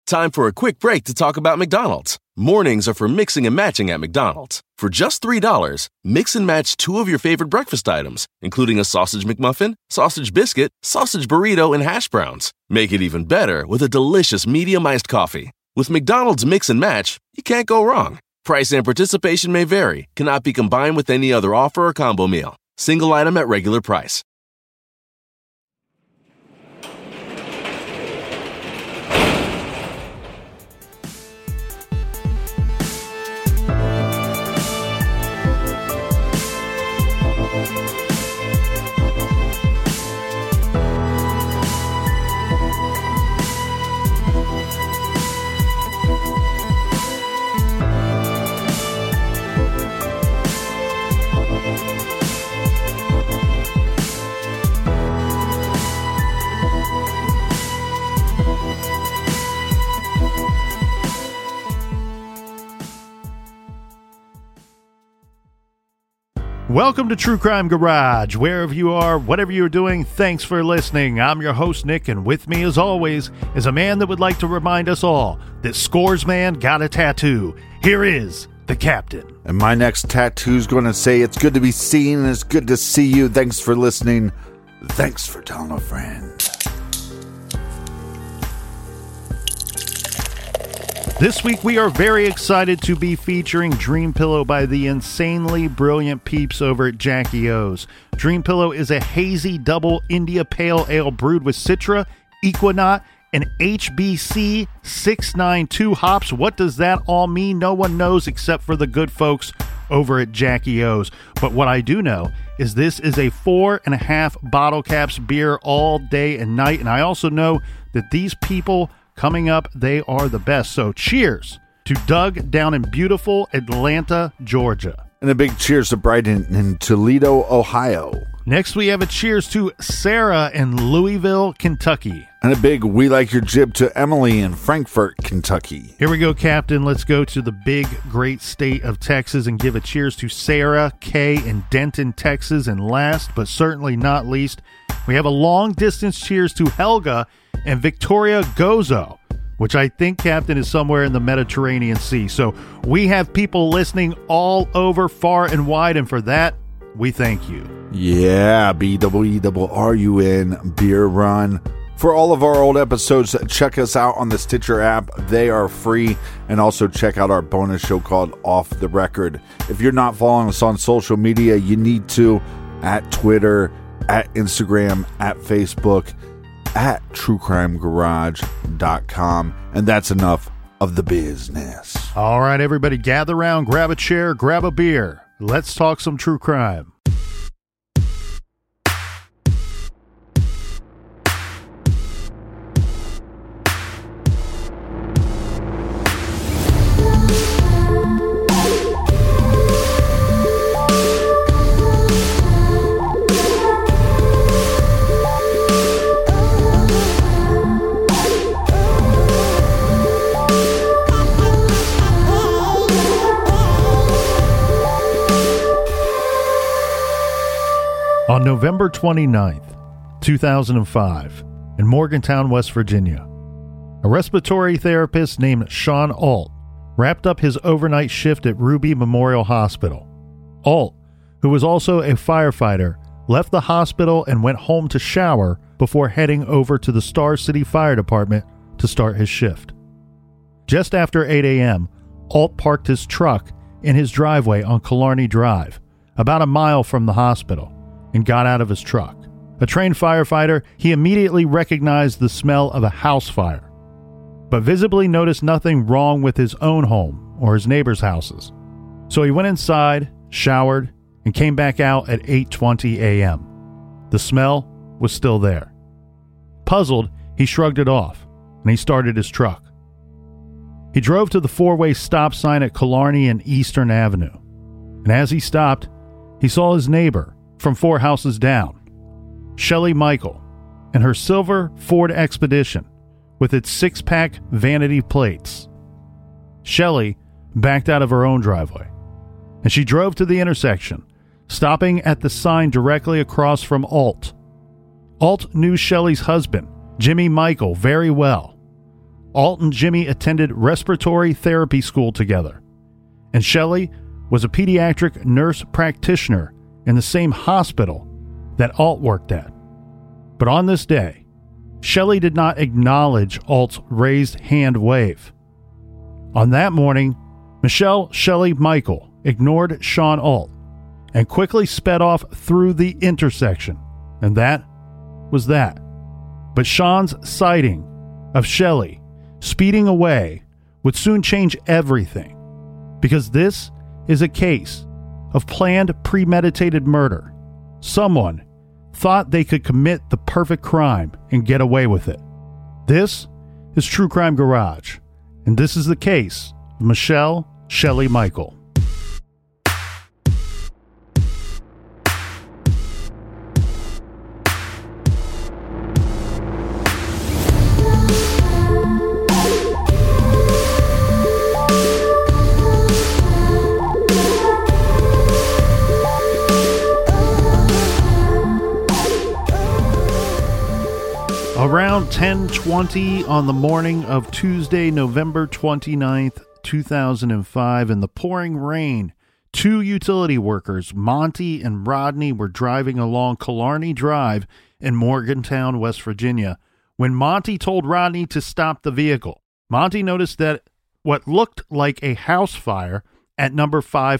Time for a quick break to talk about McDonald's. Mornings are for mixing and matching at McDonald's. For just $3, mix and match 2 of your favorite breakfast items, including a sausage McMuffin, sausage biscuit, sausage burrito, and hash browns. Make it even better with a delicious medium iced coffee. With McDonald's Mix and Match, you can't go wrong. Price and participation may vary, cannot be combined with any other offer or combo meal. Single item at regular price. Welcome to True Crime Garage. Wherever you are, whatever you're doing, thanks for listening. I'm your host, Nick, and with me, as always, is a man that would like to remind us all that Scores Man got a tattoo. Here is the Captain. And my next tattoo's going to say, it's good to be seen and it's good to see you. Thanks for listening. Thanks for telling a friend. This week, we are very excited to be featuring Dream Pillow by the insanely brilliant peeps over at Jackie O's. Dream Pillow is a hazy double India Pale Ale brewed with Citra, Equinaut, and HBC 692 hops. What does that all mean? No one knows except for the good folks over at Jackie O's. But what I do know is this is a 4.5 bottle caps beer all day and night. And I also know that these people coming up, they are the best. So cheers to Doug down in beautiful Atlanta, Georgia. And a big cheers to Brighton in Toledo, Ohio. Next, we have a cheers to Sarah in Louisville, Kentucky. And a big we like your jib to Emily in Frankfort, Kentucky. Here we go, Captain. Let's go to the big, great state of Texas and give a cheers to Sarah K in Denton, Texas. And last, but certainly not least, we have a long-distance cheers to Helga and Victoria Gozo, which I think, Captain, is somewhere in the Mediterranean Sea. So we have people listening all over, far and wide, and for that, we thank you. Yeah, BWERUN Beer Run. For all of our old episodes, check us out on the Stitcher app. They are free. And also check out our bonus show called Off the Record. If you're not following us on social media, you need to, at Twitter, at Instagram, at Facebook, at truecrimegarage.com. And that's enough of the business. All right, everybody, gather around, grab a chair, grab a beer. Let's talk some true crime. On November 29th, 2005, in Morgantown, West Virginia, a respiratory therapist named Sean Alt wrapped up his overnight shift at Ruby Memorial Hospital. Alt, who was also a firefighter, left the hospital and went home to shower before heading over to the Star City Fire Department to start his shift. Just after 8 a.m., Alt parked his truck in his driveway on Killarney Drive, about a mile from the hospital, and got out of his truck. A trained firefighter, he immediately recognized the smell of a house fire, but visibly noticed nothing wrong with his own home or his neighbors' houses. So he went inside, showered, and came back out at 8:20 a.m. The smell was still there. Puzzled, he shrugged it off, and he started his truck. He drove to the four-way stop sign at Killarney and Eastern Avenue, and as he stopped, he saw his neighbor from 4 houses down, Shelley Michael, and her silver Ford Expedition with its 6-pack vanity plates. Shelley backed out of her own driveway, and she drove to the intersection, stopping at the sign directly across from Alt. Alt knew Shelley's husband, Jimmy Michael, very well. Alt and Jimmy attended respiratory therapy school together, and Shelley was a pediatric nurse practitioner in the same hospital that Alt worked at. But on this day, Shelley did not acknowledge Alt's raised hand wave. On that morning, Michelle Shelley Michael ignored Sean Alt and quickly sped off through the intersection, and that was that. But Sean's sighting of Shelley speeding away would soon change everything, because this is a case of planned premeditated murder. Someone thought they could commit the perfect crime and get away with it. This is True Crime Garage, and this is the case of Michelle Shelley Michael. Around 10:20 on the morning of Tuesday, November 29th, 2005, in the pouring rain, two utility workers, Monty and Rodney, were driving along Killarney Drive in Morgantown, West Virginia, when Monty told Rodney to stop the vehicle. Monty noticed that what looked like a house fire at number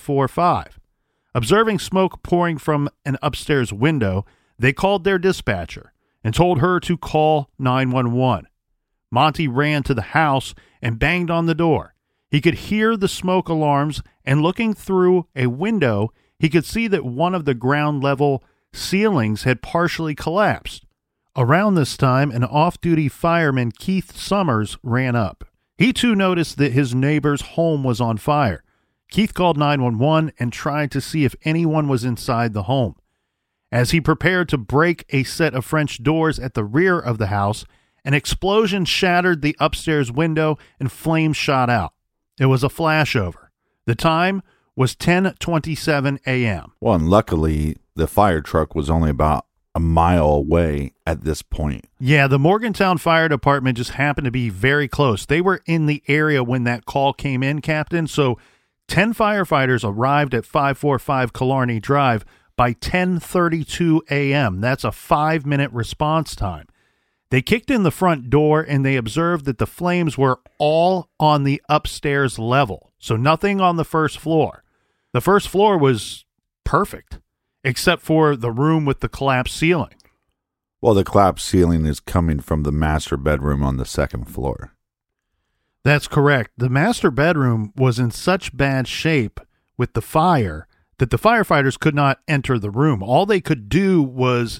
545. Observing smoke pouring from an upstairs window, they called their dispatcher and told her to call 911. Monty ran to the house and banged on the door. He could hear the smoke alarms, and looking through a window, he could see that one of the ground level ceilings had partially collapsed. Around this time, an off-duty fireman, Keith Summers, ran up. He too noticed that his neighbor's home was on fire. Keith called 911 and tried to see if anyone was inside the home. As he prepared to break a set of French doors at the rear of the house, an explosion shattered the upstairs window and flames shot out. It was a flashover. The time was 10:27 a.m. Well, and luckily, the fire truck was only about a mile away at this point. Yeah, the Morgantown Fire Department just happened to be very close. They were in the area when that call came in, Captain. So 10 firefighters arrived at 545 Killarney Drive by 10:32 a.m. That's a 5-minute response time. They kicked in the front door and they observed that the flames were all on the upstairs level, so nothing on the first floor. The first floor was perfect, except for the room with the collapsed ceiling. Well, the collapsed ceiling is coming from the master bedroom on the second floor. That's correct. The master bedroom was in such bad shape with the fire that the firefighters could not enter the room. All they could do was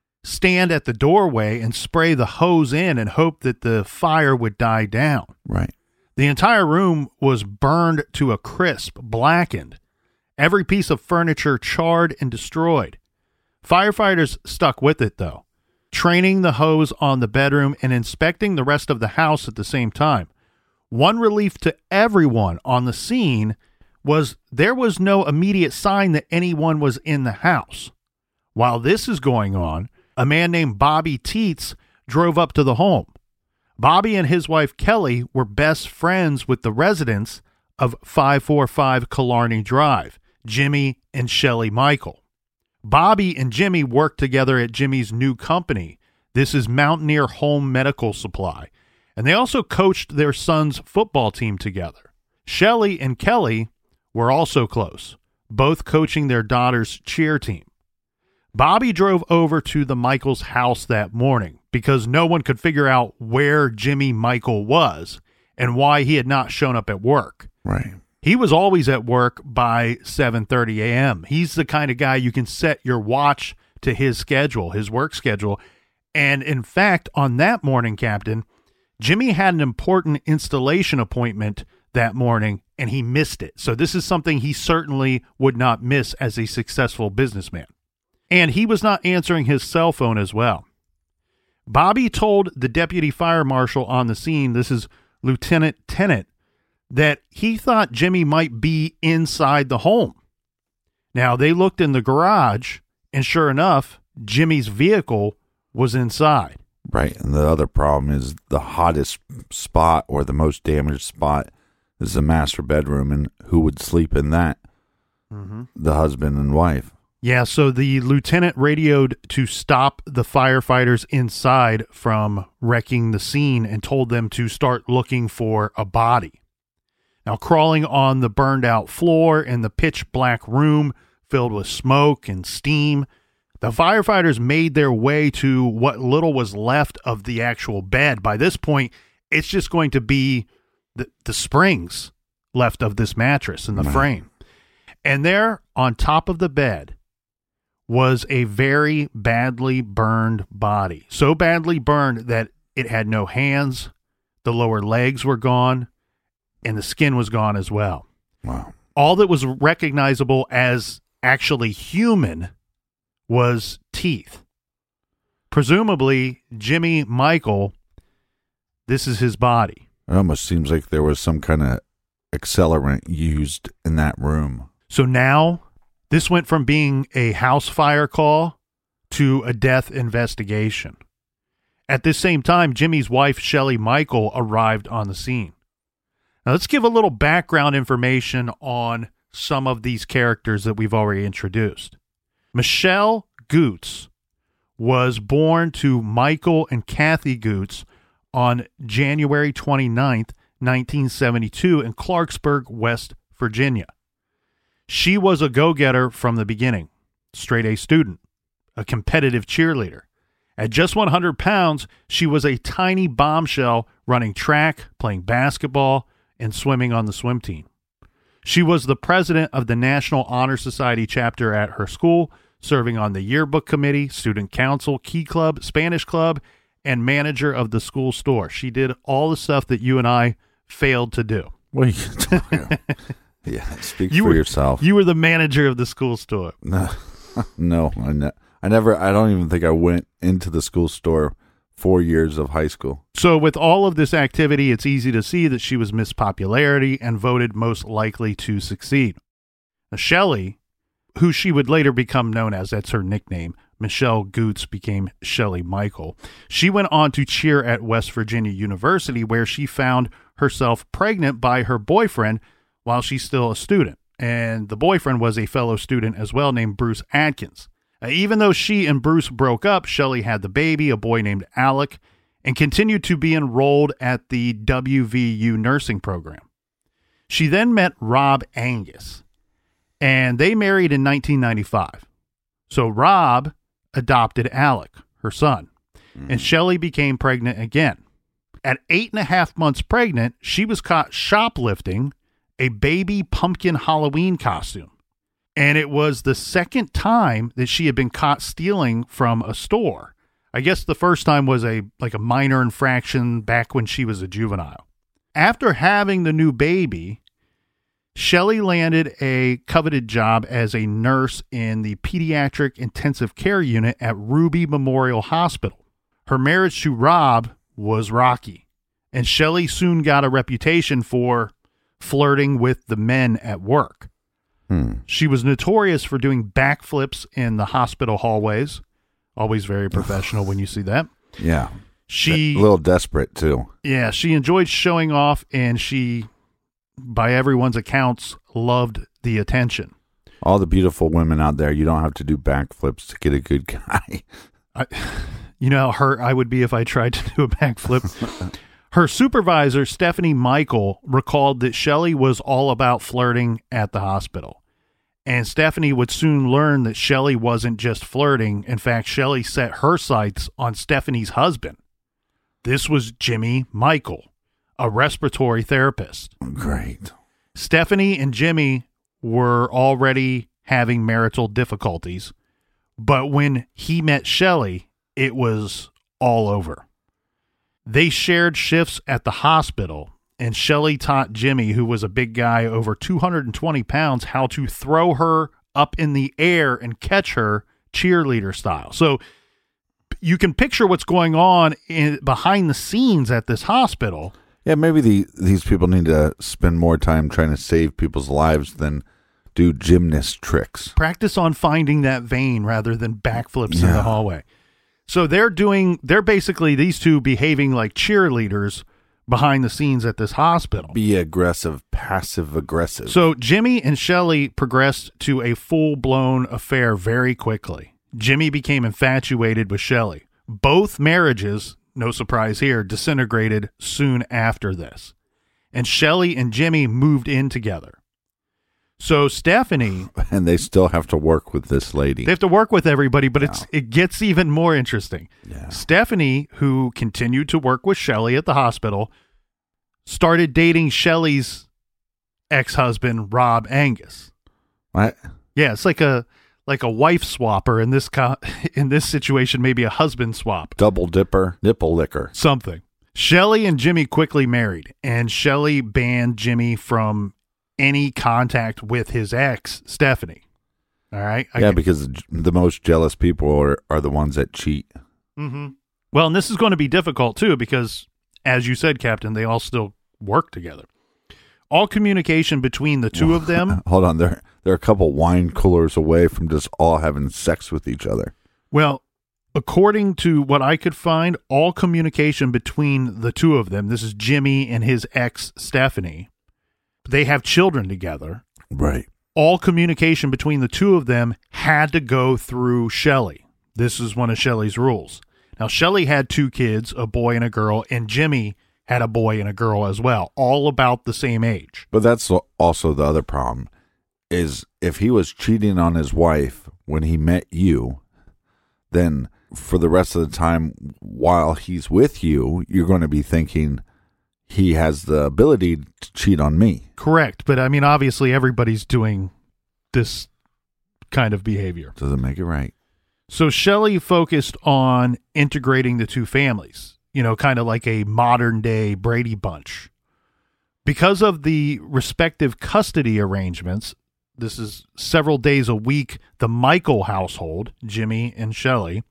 stand at the doorway and spray the hose in and hope that the fire would die down. Right. The entire room was burned to a crisp, blackened. Every piece of furniture charred and destroyed. Firefighters stuck with it, though, training the hose on the bedroom and inspecting the rest of the house at the same time. One relief to everyone on the scene was there was no immediate sign that anyone was in the house. While this is going on, a man named Bobby Teets drove up to the home. Bobby and his wife Kelly were best friends with the residents of 545 Killarney Drive, Jimmy and Shelley Michael. Bobby and Jimmy worked together at Jimmy's new company. This is Mountaineer Home Medical Supply, and they also coached their son's football team together. Shelley and Kelly were also close, both coaching their daughter's cheer team. Bobby drove over to the Michaels' house that morning because no one could figure out where Jimmy Michael was and why he had not shown up at work. Right. He was always at work by 7:30 a.m. He's the kind of guy you can set your watch to his schedule, his work schedule. And in fact, on that morning, Captain, Jimmy had an important installation appointment that morning, and he missed it. So this is something he certainly would not miss as a successful businessman. And he was not answering his cell phone as well. Bobby told the deputy fire marshal on the scene, this is Lieutenant Tennant, that he thought Jimmy might be inside the home. Now, they looked in the garage, and sure enough, Jimmy's vehicle was inside. Right, and the other problem is the hottest spot or the most damaged spot is the master bedroom, and who would sleep in that? Mm-hmm. The husband and wife. Yeah, so the lieutenant radioed to stop the firefighters inside from wrecking the scene and told them to start looking for a body. Now, crawling on the burned out floor in the pitch black room filled with smoke and steam, the firefighters made their way to what little was left of the actual bed. By this point, it's just going to be the springs left of this mattress in the frame. And there, on top of the bed, was a very badly burned body. So badly burned that it had no hands, the lower legs were gone, and the skin was gone as well. Wow. All that was recognizable as actually human was teeth. Presumably, Jimmy Michael, this is his body. It almost seems like there was some kind of accelerant used in that room. So now, this went from being a house fire call to a death investigation. At this same time, Jimmy's wife, Shelly Michael, arrived on the scene. Now, let's give a little background information on some of these characters that we've already introduced. Michelle Goots was born to Michael and Kathy Goots on January 29th, 1972 in Clarksburg, West Virginia. She was a go-getter from the beginning, straight-A student, a competitive cheerleader. At just 100 pounds, she was a tiny bombshell running track, playing basketball, and swimming on the swim team. She was the president of the National Honor Society chapter at her school, serving on the yearbook committee, student council, key club, Spanish club, and manager of the school store. She did all the stuff that you and I failed to do. What are you talking about? Yeah, speak for yourself. You were the manager of the school store. No, I never. I don't even think I went into the school store 4 years of high school. So with all of this activity, it's easy to see that she was Miss Popularity and voted most likely to succeed. Now, Shelly, who she would later become known as, that's her nickname, Michelle Goots became Shelly Michael. She went on to cheer at West Virginia University, where she found herself pregnant by her boyfriend while she's still a student. And the boyfriend was a fellow student as well named Bruce Atkins. Even though she and Bruce broke up, Shelly had the baby, a boy named Alec, and continued to be enrolled at the WVU nursing program. She then met Rob Angus, and they married in 1995. So Rob adopted Alec, her son, and Shelly became pregnant again. At 8.5 months pregnant, she was caught shoplifting a baby pumpkin Halloween costume. And it was the second time that she had been caught stealing from a store. I guess the first time was a minor infraction back when she was a juvenile. After having the new baby, Shelly landed a coveted job as a nurse in the pediatric intensive care unit at Ruby Memorial Hospital. Her marriage to Rob was rocky, and Shelly soon got a reputation for flirting with the men at work. She was notorious for doing backflips in the hospital hallways. Always very professional when you see that. Yeah. She a little desperate, too. Yeah, she enjoyed showing off, and she, by everyone's accounts, loved the attention. All the beautiful women out there, you don't have to do backflips to get a good guy. You know how hurt I would be if I tried to do a backflip? Her supervisor, Stephanie Michael, recalled that Shelly was all about flirting at the hospital. And Stephanie would soon learn that Shelly wasn't just flirting. In fact, Shelly set her sights on Stephanie's husband. This was Jimmy Michael, a respiratory therapist. Great. Stephanie and Jimmy were already having marital difficulties, but when he met Shelly, it was all over. They shared shifts at the hospital, and Shelly taught Jimmy, who was a big guy over 220 pounds, how to throw her up in the air and catch her cheerleader style. So you can picture what's going on behind the scenes at this hospital. Yeah, maybe these people need to spend more time trying to save people's lives than do gymnast tricks. Practice on finding that vein rather than backflips in the hallway. So they're basically these two behaving like cheerleaders behind the scenes at this hospital. Be aggressive, passive aggressive. So Jimmy and Shelley progressed to a full-blown affair very quickly. Jimmy became infatuated with Shelley. Both marriages, no surprise here, disintegrated soon after this. And Shelley and Jimmy moved in together. So Stephanie... And they still have to work with this lady. They have to work with everybody, but it gets even more interesting. Yeah. Stephanie, who continued to work with Shelley at the hospital, started dating Shelley's ex-husband, Rob Angus. What? Yeah, it's like a wife swapper in this situation, maybe a husband swap. Double dipper, nipple licker. Something. Shelley and Jimmy quickly married, and Shelley banned Jimmy from any contact with his ex, Stephanie. All right? Because the most jealous people are the ones that cheat. Mm-hmm. Well, and this is going to be difficult, too, because, as you said, Captain, they all still work together. All communication between the two of them... Hold on, they're a couple wine coolers away from just all having sex with each other. Well, according to what I could find, all communication between the two of them, this is Jimmy and his ex, Stephanie, they have children together. Right. All communication between the two of them had to go through Shelley. This is one of Shelley's rules. Now, Shelley had 2 kids, a boy and a girl, and Jimmy had a boy and a girl as well, all about the same age. But that's also the other problem, is if he was cheating on his wife when he met you, then for the rest of the time while he's with you, you're going to be thinking he has the ability to cheat on me. Correct. But, I mean, obviously everybody's doing this kind of behavior. Doesn't make it right. So Shelley focused on integrating the two families, kind of like a modern-day Brady Bunch. Because of the respective custody arrangements, this is several days a week, the Michael household, Jimmy and Shelley,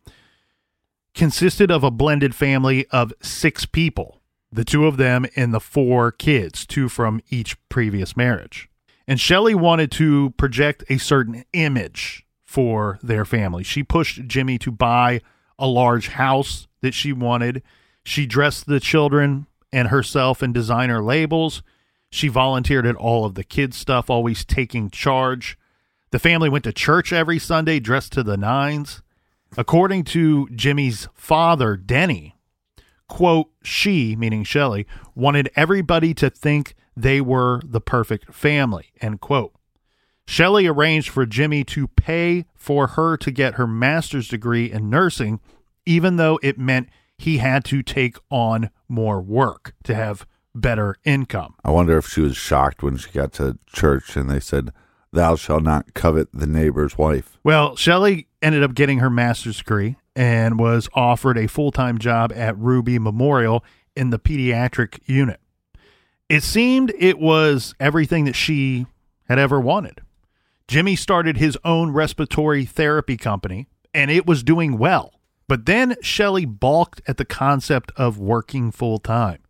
consisted of a blended family of 6 people. The 2 of them and the 4 kids, 2 from each previous marriage. And Shelley wanted to project a certain image for their family. She pushed Jimmy to buy a large house that she wanted. She dressed the children and herself in designer labels. She volunteered at all of the kids' stuff, always taking charge. The family went to church every Sunday, dressed to the nines. According to Jimmy's father, Denny, quote, she, meaning Shelley, wanted everybody to think they were the perfect family, end quote. Shelley arranged for Jimmy to pay for her to get her master's degree in nursing, even though it meant he had to take on more work to have better income. I wonder if she was shocked when she got to church and they said, "Thou shalt not covet the neighbor's wife." Well, Shelley ended up getting her master's degree and was offered a full-time job at Ruby Memorial in the pediatric unit. It seemed it was everything that she had ever wanted. Jimmy started his own respiratory therapy company, and it was doing well. But then Shelley balked at the concept of working full-time.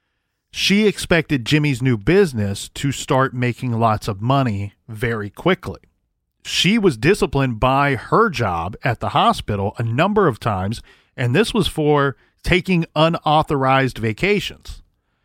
She expected Jimmy's new business to start making lots of money very quickly. She was disciplined by her job at the hospital a number of times, and this was for taking unauthorized vacations.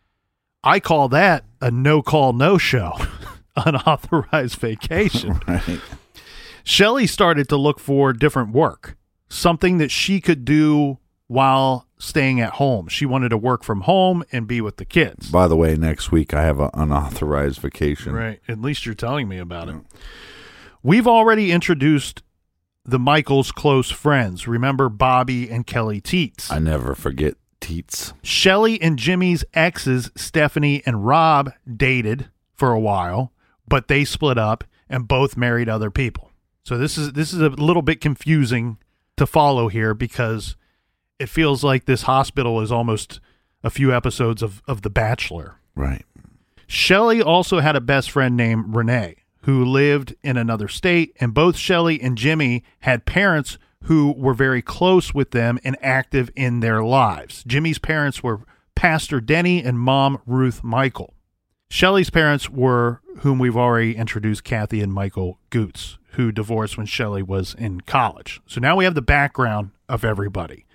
I call that a no-call, no-show. Unauthorized vacation. Right. Shelley started to look for different work, something that she could do while staying at home. She wanted to work from home and be with the kids. By the way, next week I have an unauthorized vacation. Right. At least you're telling me about it. We've already introduced the Michaels' close friends. Remember Bobby and Kelly Teets. I never forget Teets. Shelley and Jimmy's exes, Stephanie and Rob, dated for a while, but they split up and both married other people. So this is a little bit confusing to follow here because it feels like this hospital is almost a few episodes of The Bachelor. Right. Shelley also had a best friend named Renee who lived in another state, and both Shelley and Jimmy had parents who were very close with them and active in their lives. Jimmy's parents were Pastor Denny and Mom Ruth Michael. Shelley's parents were, whom we've already introduced, Kathy and Michael Goots, who divorced when Shelley was in college. So now we have the background of everybody.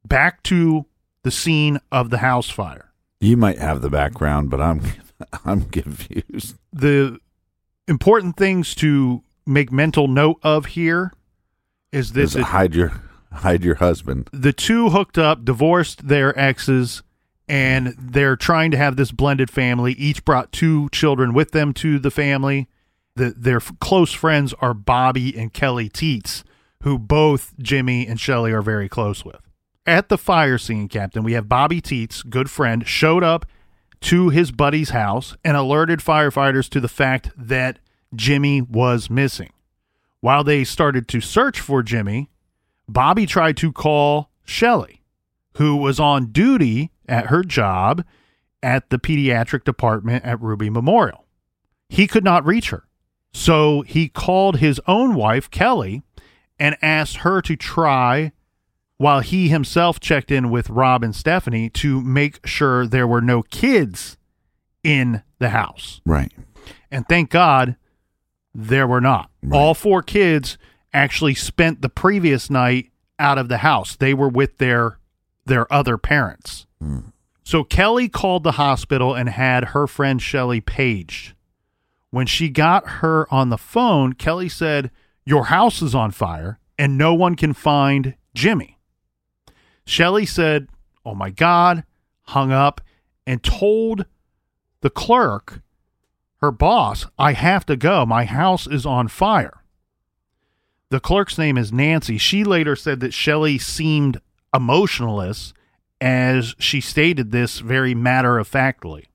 back to the scene of the house fire. You might have the background, but I'm confused. The important things to make mental note of here is that hide your husband. The two hooked up, divorced their exes, and they're trying to have this blended family. Each brought 2 children with them to the family. Their close friends are Bobby and Kelly Teets, who both Jimmy and Shelley are very close with. At the fire scene, Captain, we have Bobby Teets, good friend, showed up to his buddy's house and alerted firefighters to the fact that Jimmy was missing. While they started to search for Jimmy, Bobby tried to call Shelley, who was on duty at her job at the pediatric department at Ruby Memorial. He could not reach her. So he called his own wife, Kelly, and asked her to try, while he himself checked in with Rob and Stephanie, to make sure there were no kids in the house. Right. And thank God there were not. Right. All 4 kids actually spent the previous night out of the house. They were with their other parents. So Kelly called the hospital and had her friend Shelley paged. When she got her on the phone, Kelly said, "Your house is on fire and no one can find Jimmy." Shelley said, "Oh my God," hung up and told the clerk, her boss, "I have to go. My house is on fire." The clerk's name is Nancy. She later said that Shelley seemed emotionless as she stated this very matter-of-factly.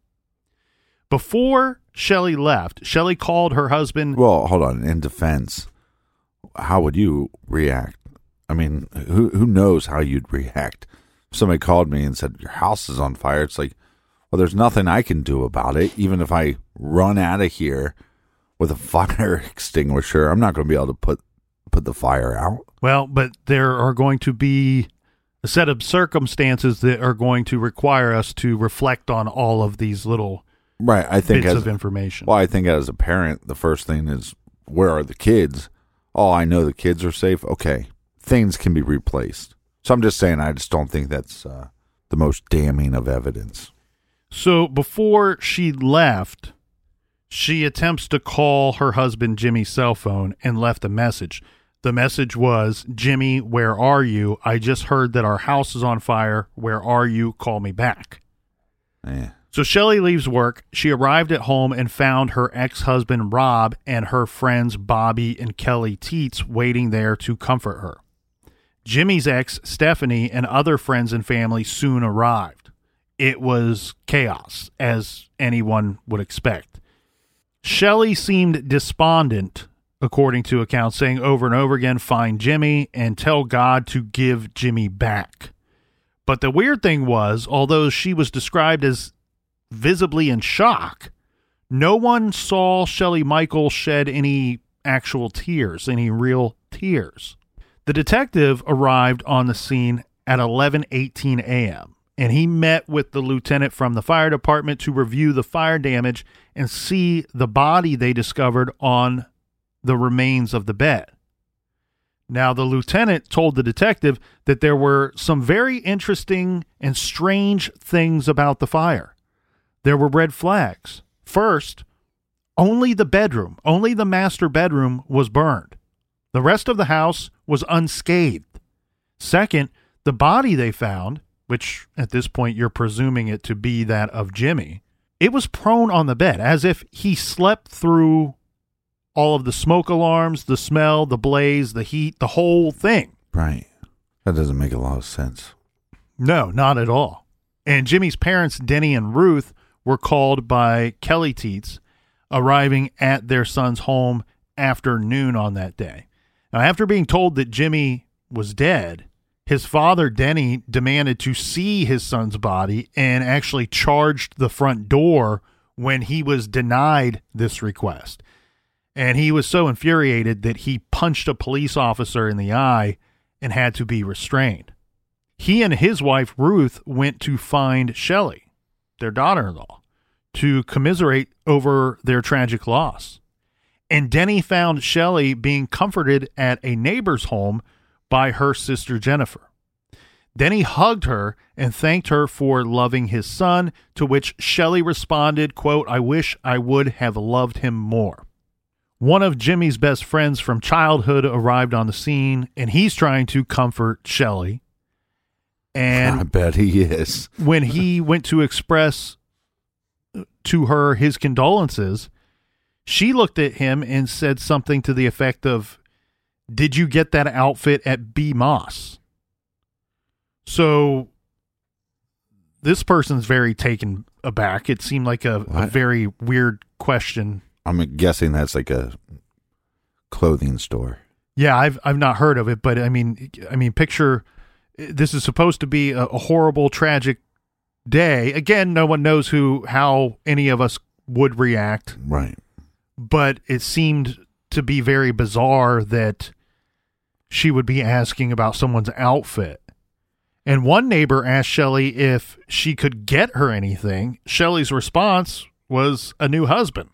Before Shelley left, Shelley called her husband. Well, hold on. In defense, how would you react? I mean, who knows how you'd react? If somebody called me and said, "Your house is on fire," it's like, well, there's nothing I can do about it. Even if I run out of here with a fire extinguisher, I'm not going to be able to put the fire out. Well, but there are going to be a set of circumstances that are going to require us to reflect on all of these little bits of information. Well, I think as a parent, the first thing is, where are the kids? Oh, I know the kids are safe. Okay, things can be replaced. So I'm just saying, I just don't think that's the most damning of evidence. So before she left, she attempts to call her husband Jimmy's cell phone and left a message. The message was, "Jimmy, where are you? I just heard that our house is on fire. Where are you? Call me back." Yeah. So Shelley leaves work. She arrived at home and found her ex-husband Rob and her friends Bobby and Kelly Teets waiting there to comfort her. Jimmy's ex, Stephanie, and other friends and family soon arrived. It was chaos, as anyone would expect. Shelley seemed despondent, according to accounts, saying over and over again, "Find Jimmy and tell God to give Jimmy back." But the weird thing was, although she was described as visibly in shock, no one saw Shelley Michael shed any actual tears, any real tears. The detective arrived on the scene at 11:18 a.m., and he met with the lieutenant from the fire department to review the fire damage and see the body they discovered on the remains of the bed. Now, the lieutenant told the detective that there were some very interesting and strange things about the fire. There were red flags. First, only the master bedroom was burned. The rest of the house was unscathed. Second, the body they found, which at this point you're presuming it to be that of Jimmy, it was prone on the bed as if he slept through all of the smoke alarms, the smell, the blaze, the heat, the whole thing. Right. That doesn't make a lot of sense. No, not at all. And Jimmy's parents, Denny and Ruth, were called by Kelly Teets, arriving at their son's home after noon on that day. Now, after being told that Jimmy was dead, his father, Denny, demanded to see his son's body and actually charged the front door when he was denied this request. And he was so infuriated that he punched a police officer in the eye and had to be restrained. He and his wife, Ruth, went to find Shelley, their daughter-in-law, to commiserate over their tragic loss. And Denny found Shelley being comforted at a neighbor's home by her sister Jennifer. Then he hugged her and thanked her for loving his son, to which Shelley responded, quote, "I wish I would have loved him more." One of Jimmy's best friends from childhood arrived on the scene, and he's trying to comfort Shelley. And I bet he is. When he went to express to her his condolences, she looked at him and said something to the effect of, "Did you get that outfit at B. Moss?" So this person's very taken aback. It seemed like a very weird question. I'm guessing that's like a clothing store. Yeah, I've not heard of it, but I mean, picture this is supposed to be a horrible, tragic day. Again, no one knows how any of us would react. Right. But it seemed to be very bizarre that she would be asking about someone's outfit. And one neighbor asked Shelley if she could get her anything. Shelley's response was a new husband.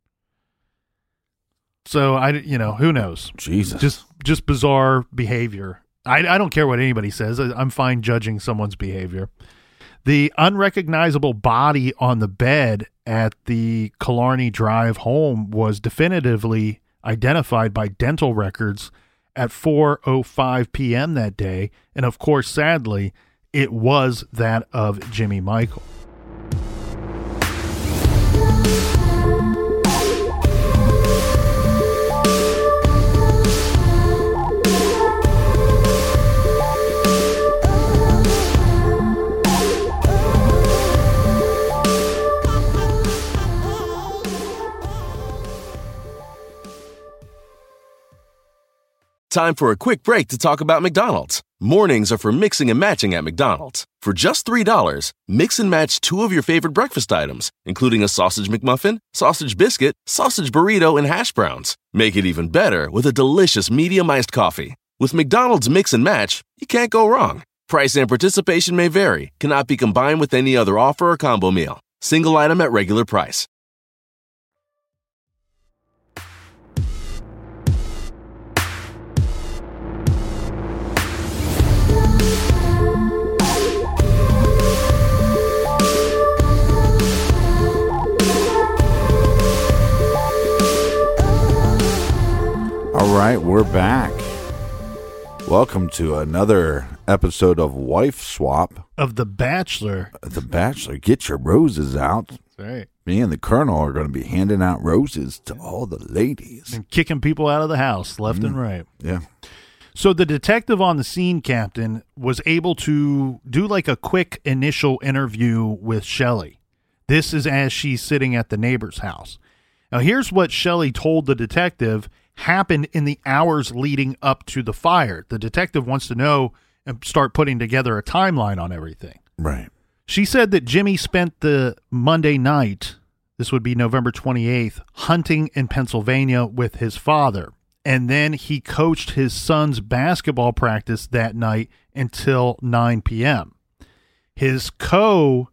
So who knows? Jesus. Just bizarre behavior. I don't care what anybody says. I'm fine judging someone's behavior. The unrecognizable body on the bed at the Killarney Drive home was definitively identified by dental records at 4:05 p.m. that day. And of course, sadly, it was that of Jimmy Michael. Time for a quick break to talk about McDonald's. Mornings are for mixing and matching at McDonald's. For just $3, mix and match 2 of your favorite breakfast items, including a sausage McMuffin, sausage biscuit, sausage burrito, and hash browns. Make it even better with a delicious medium iced coffee. With McDonald's Mix and Match, you can't go wrong. Price and participation may vary, cannot be combined with any other offer or combo meal. Single item at regular price. All right, we're back. Welcome to another episode of Wife Swap. Of The Bachelor. The Bachelor. Get your roses out. That's right. Me and the Colonel are going to be handing out roses to all the ladies. And kicking people out of the house left and right. Yeah. So the detective on the scene, Captain, was able to do like a quick initial interview with Shelley. This is as she's sitting at the neighbor's house. Now, here's what Shelley told the detective happened in the hours leading up to the fire. The detective wants to know and start putting together a timeline on everything. Right. She said that Jimmy spent the Monday night, this would be November 28th, hunting in Pennsylvania with his father. And then he coached his son's basketball practice that night until 9 p.m. His co-coach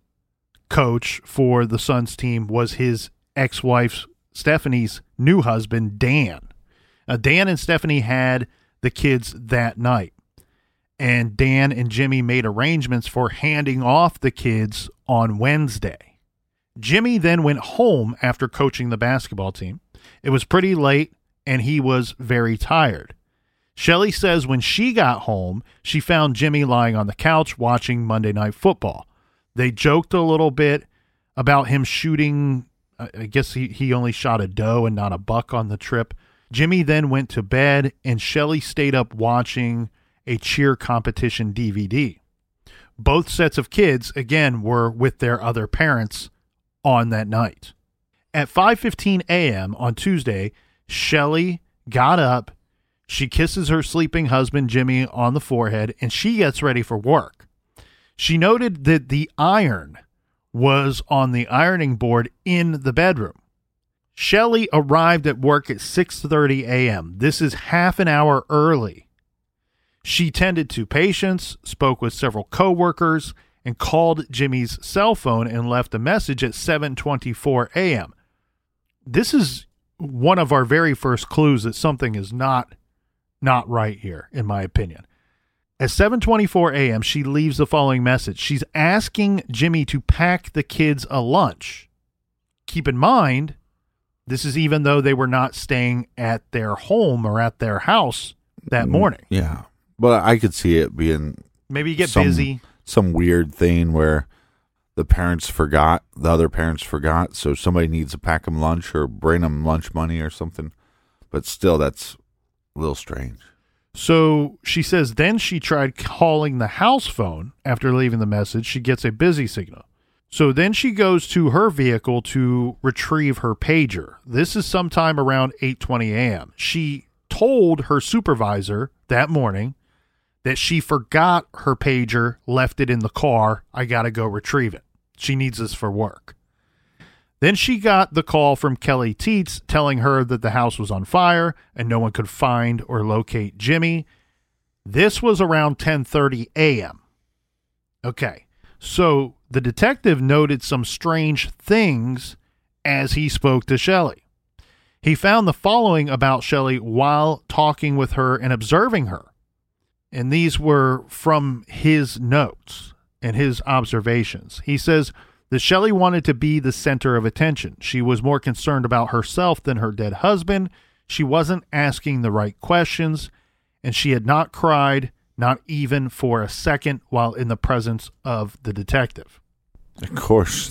for the Suns team was his ex-wife Stephanie's new husband, Dan. Dan and Stephanie had the kids that night, and Dan and Jimmy made arrangements for handing off the kids on Wednesday. Jimmy then went home after coaching the basketball team. It was pretty late, and he was very tired. Shelley says when she got home, she found Jimmy lying on the couch watching Monday Night Football. They joked a little bit about him shooting. I guess he only shot a doe and not a buck on the trip. Jimmy then went to bed, and Shelley stayed up watching a cheer competition DVD. Both sets of kids, again, were with their other parents on that night. At 5:15 a.m. on Tuesday, Shelley got up, she kisses her sleeping husband, Jimmy, on the forehead, and she gets ready for work. She noted that the iron was on the ironing board in the bedroom. Shelley arrived at work at 6:30 a.m. This is half an hour early. She tended to patients, spoke with several coworkers, and called Jimmy's cell phone and left a message at 7:24 a.m. This is one of our very first clues that something is not right here, in my opinion. At 7:24 a.m., she leaves the following message. She's asking Jimmy to pack the kids a lunch. Keep in mind, this is even though they were not staying at their home or at their house that morning. Yeah. But I could see it being maybe you get busy. Some weird thing where the other parents forgot, so somebody needs to pack them lunch or bring them lunch money or something. But still, that's a little strange. So she says then she tried calling the house phone after leaving the message. She gets a busy signal. So then she goes to her vehicle to retrieve her pager. This is sometime around 8:20 a.m. She told her supervisor that morning that she forgot her pager, left it in the car. I got to go retrieve it. She needs this for work. Then she got the call from Kelly Teets telling her that the house was on fire and no one could find or locate Jimmy. This was around 10:30 a.m. Okay, so the detective noted some strange things as he spoke to Shelley. He found the following about Shelley while talking with her and observing her. And these were from his notes and his observations. He says that Shelley wanted to be the center of attention. She was more concerned about herself than her dead husband. She wasn't asking the right questions, and she had not cried, not even for a second, while in the presence of the detective. Of course,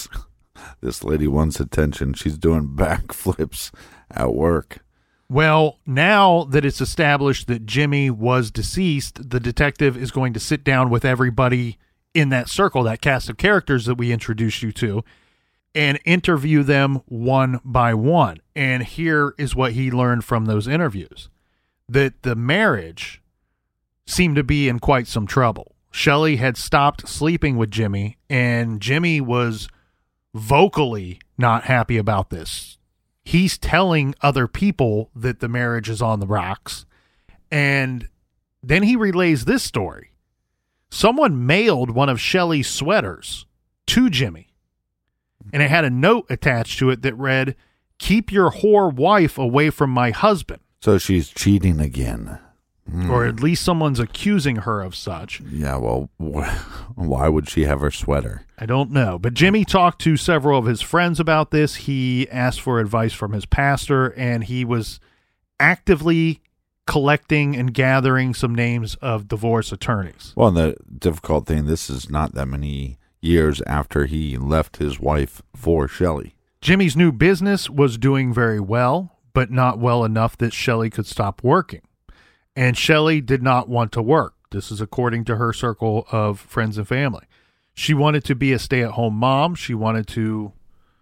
this lady wants attention. She's doing backflips at work. Well, now that it's established that Jimmy was deceased, the detective is going to sit down with everybody in that circle, that cast of characters that we introduced you to, and interview them one by one. And here is what he learned from those interviews. That the marriage seemed to be in quite some trouble. Shelley had stopped sleeping with Jimmy, and Jimmy was vocally not happy about this. He's telling other people that the marriage is on the rocks. And then he relays this story. Someone mailed one of Shelley's sweaters to Jimmy, and it had a note attached to it that read, "Keep your whore wife away from my husband." So she's cheating again. Or at least someone's accusing her of such. Yeah, well, why would she have her sweater? I don't know. But Jimmy talked to several of his friends about this. He asked for advice from his pastor, and he was actively collecting and gathering some names of divorce attorneys. Well, and the difficult thing, this is not that many years after he left his wife for Shelley. Jimmy's new business was doing very well, but not well enough that Shelley could stop working. And Shelley did not want to work. This is according to her circle of friends and family. She wanted to be a stay-at-home mom. She wanted to,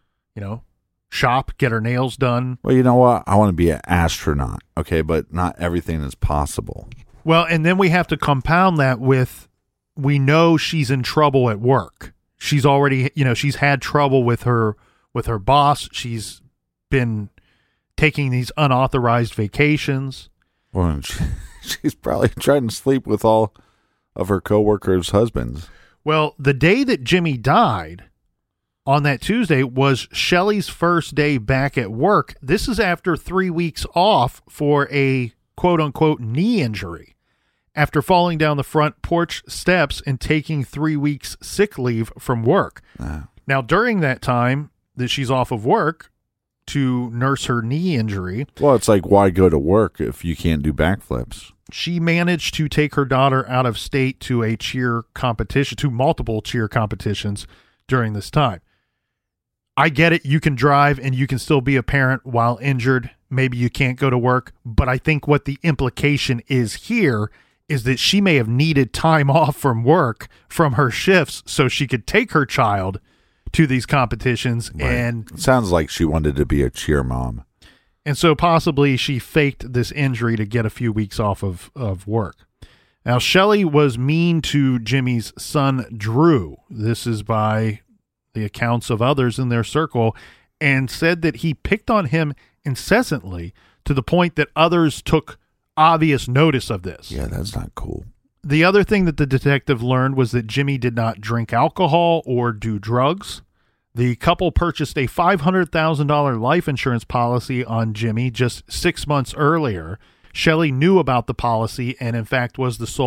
shop, get her nails done. Well, you know what? I want to be an astronaut, okay? But not everything is possible. Well, and then we have to compound that with, we know she's in trouble at work. She's already, she's had trouble with her boss. She's been taking these unauthorized vacations. Well, she's probably trying to sleep with all of her coworkers' husbands. Well, the day that Jimmy died, on that Tuesday, was Shelley's first day back at work. This is after 3 weeks off for a quote-unquote knee injury, after falling down the front porch steps and taking 3 weeks sick leave from work. Now, during that time that she's off of work to nurse her knee injury. Well, it's like, why go to work if you can't do backflips? She managed to take her daughter out of state to a cheer competition, to multiple cheer competitions during this time. I get it. You can drive and you can still be a parent while injured. Maybe you can't go to work. But I think what the implication is here is that she may have needed time off from work, from her shifts, so she could take her child to these competitions. Right. And it sounds like she wanted to be a cheer mom. And so possibly she faked this injury to get a few weeks off of work. Now, Shelley was mean to Jimmy's son, Drew. This is by the accounts of others in their circle, and said that he picked on him incessantly to the point that others took obvious notice of this. Yeah, that's not cool. The other thing that the detective learned was that Jimmy did not drink alcohol or do drugs. The couple purchased a $500,000 life insurance policy on Jimmy just 6 months earlier. Shelley knew about the policy and, in fact, was the sole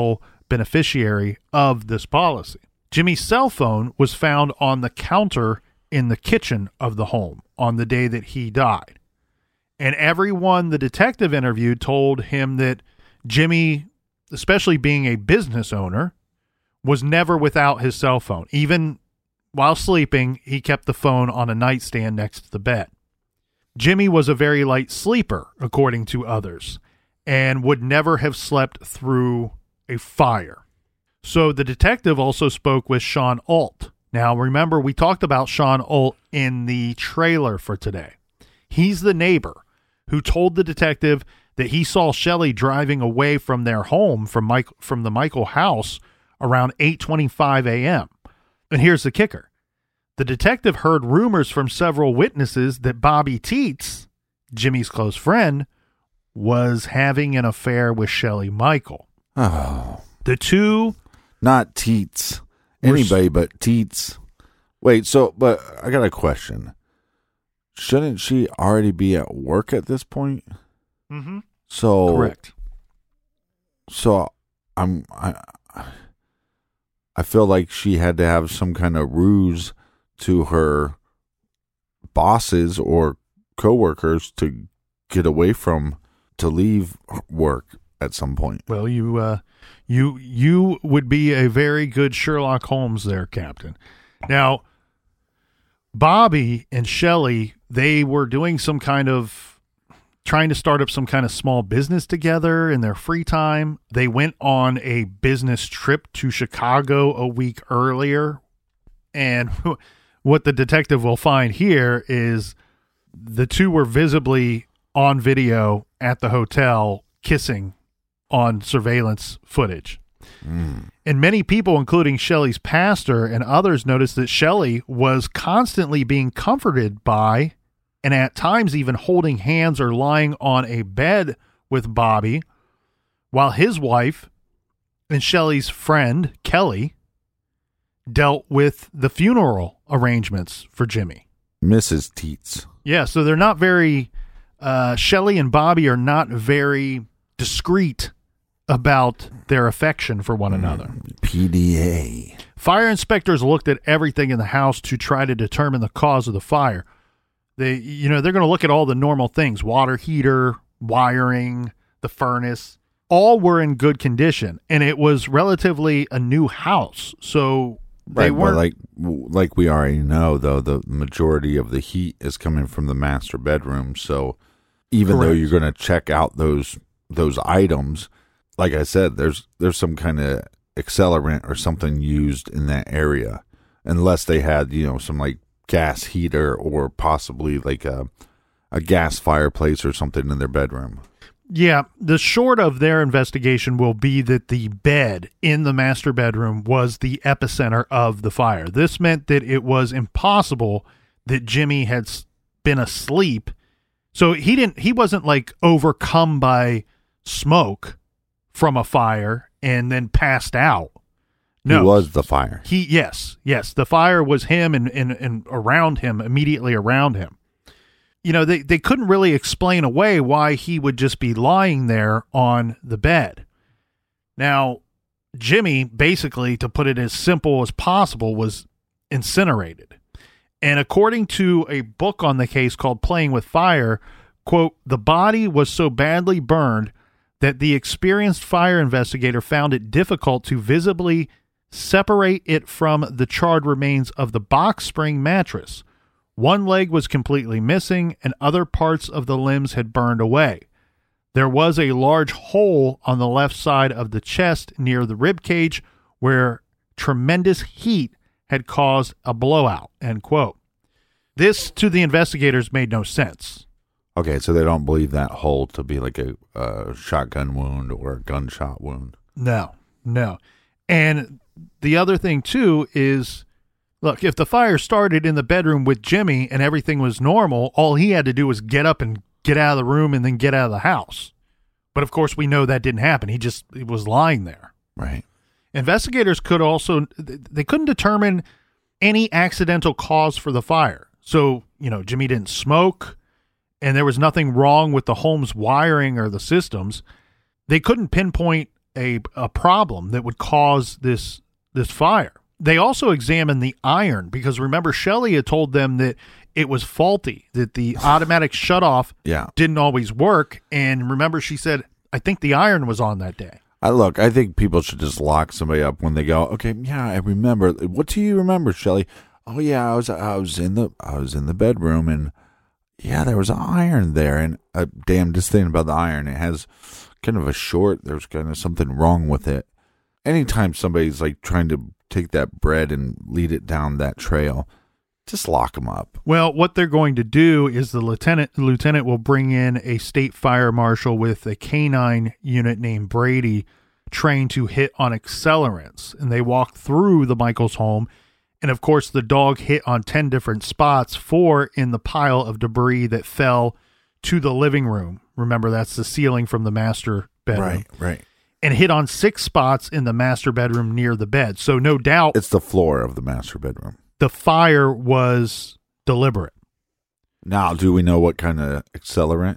beneficiary of this policy. Jimmy's cell phone was found on the counter in the kitchen of the home on the day that he died. And everyone the detective interviewed told him that Jimmy, especially being a business owner, was never without his cell phone. Even while sleeping, he kept the phone on a nightstand next to the bed. Jimmy was a very light sleeper, according to others, and would never have slept through a fire. So the detective also spoke with Sean Alt. Now, remember, we talked about Sean Alt in the trailer for today. He's the neighbor who told the detective that he saw Shelley driving away from their home from the Michael house around 8:25 a.m. And here's the kicker. The detective heard rumors from several witnesses that Bobby Teets, Jimmy's close friend, was having an affair with Shelley Michael. Oh. The two... Not Teets. Anybody but Teets. Wait, but I got a question. Shouldn't she already be at work at this point? Mm-hmm. So correct. So I feel like she had to have some kind of ruse to her bosses or coworkers to get away from, to leave work at some point. Well, you would be a very good Sherlock Holmes there, Captain. Now, Bobby and Shelley, they were doing trying to start up some kind of small business together in their free time. They went on a business trip to Chicago a week earlier. And what the detective will find here is the two were visibly on video at the hotel kissing on surveillance footage. And many people, including Shelley's pastor and others, noticed that Shelley was constantly being comforted by, and at times even holding hands or lying on a bed with Bobby, while his wife and Shelley's friend, Kelly, dealt with the funeral arrangements for Jimmy. Mrs. Teets. Yeah, so they're not very, Shelley and Bobby are not very discreet about their affection for one another. PDA. Fire inspectors looked at everything in the house to try to determine the cause of the fire. They're going to look at all the normal things: water heater, wiring, the furnace. All were in good condition, and it was relatively a new house, so they weren't. Like we already know, though, the majority of the heat is coming from the master bedroom. So even Correct. though you're going to check out those items, like I said, there's some kind of accelerant or something used in that area, unless they had some like gas heater or possibly like a gas fireplace or something in their bedroom. Yeah, the short of their investigation will be that the bed in the master bedroom was the epicenter of the fire. This meant that it was impossible that Jimmy had been asleep. So he wasn't like overcome by smoke from a fire and then passed out. No, He was the fire. Yes. The fire was him and around him, immediately around him. They couldn't really explain away why he would just be lying there on the bed. Now, Jimmy, basically, to put it as simple as possible, was incinerated. And according to a book on the case called Playing with Fire, quote, the body was so badly burned that the experienced fire investigator found it difficult to visibly separate it from the charred remains of the box spring mattress. One leg was completely missing, and other parts of the limbs had burned away. There was a large hole on the left side of the chest near the rib cage where tremendous heat had caused a blowout, end quote. This, to the investigators, made no sense. Okay, so they don't believe that hole to be like a shotgun wound or a gunshot wound. No. And the other thing, too, is, look, if the fire started in the bedroom with Jimmy and everything was normal, all he had to do was get up and get out of the room and then get out of the house. But, of course, we know that didn't happen. He was lying there. Right. Investigators they couldn't determine any accidental cause for the fire. So, Jimmy didn't smoke, and there was nothing wrong with the home's wiring or the systems. They couldn't pinpoint a problem that would cause this fire. They also examined the iron because remember Shelley had told them that it was faulty, that the automatic shutoff didn't always work. And remember she said, I think the iron was on that day. I think people should just lock somebody up when they go, okay, yeah, I remember. What do you remember, Shelley? Oh yeah, I was in the bedroom and yeah, there was an iron there. And this thing about the iron, it has kind of a short, there's kind of something wrong with it. Anytime somebody's like trying to take that bread and lead it down that trail, just lock them up. Well, what they're going to do is the lieutenant will bring in a state fire marshal with a canine unit named Brady trained to hit on accelerants. And they walk through the Michaels home. And of course, the dog hit on 10 different spots, 4 in the pile of debris that fell to the living room. Remember, that's the ceiling from the master bedroom. Right. And hit on 6 spots in the master bedroom near the bed. So no doubt it's the floor of the master bedroom. The fire was deliberate. Now, do we know what kind of accelerant?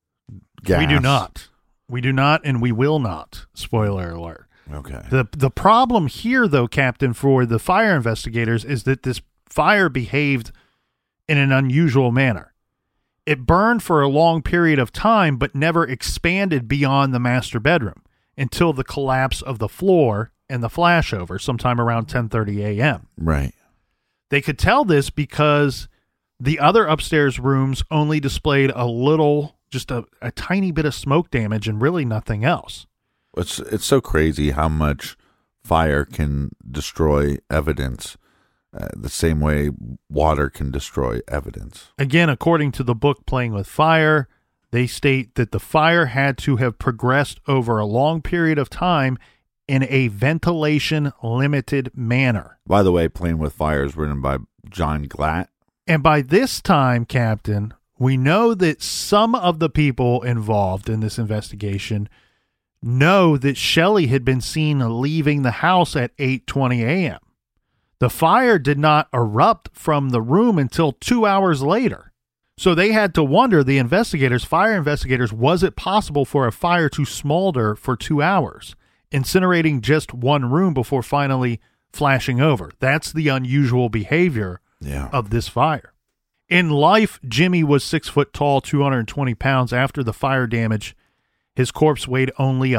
Gas? We do not. We do not, and we will not. Spoiler alert. Okay. The problem here, though, Captain, for the fire investigators is that this fire behaved in an unusual manner. It burned for a long period of time, but never expanded beyond the master bedroom until the collapse of the floor and the flashover sometime around 10:30 a.m. Right. They could tell this because the other upstairs rooms only displayed a little, just a tiny bit of smoke damage and really nothing else. It's so crazy how much fire can destroy evidence the same way water can destroy evidence. Again, according to the book Playing with Fire, they state that the fire had to have progressed over a long period of time in a ventilation-limited manner. By the way, Playing with Fire is written by John Glatt. And by this time, Captain, we know that some of the people involved in this investigation know that Shelley had been seen leaving the house at 8:20 a.m. The fire did not erupt from the room until 2 hours later. So they had to wonder, fire investigators, was it possible for a fire to smolder for 2 hours, incinerating just one room before finally flashing over? That's the unusual behavior of this fire. In life, Jimmy was 6 foot tall, 220 pounds. After the fire damage, his corpse weighed only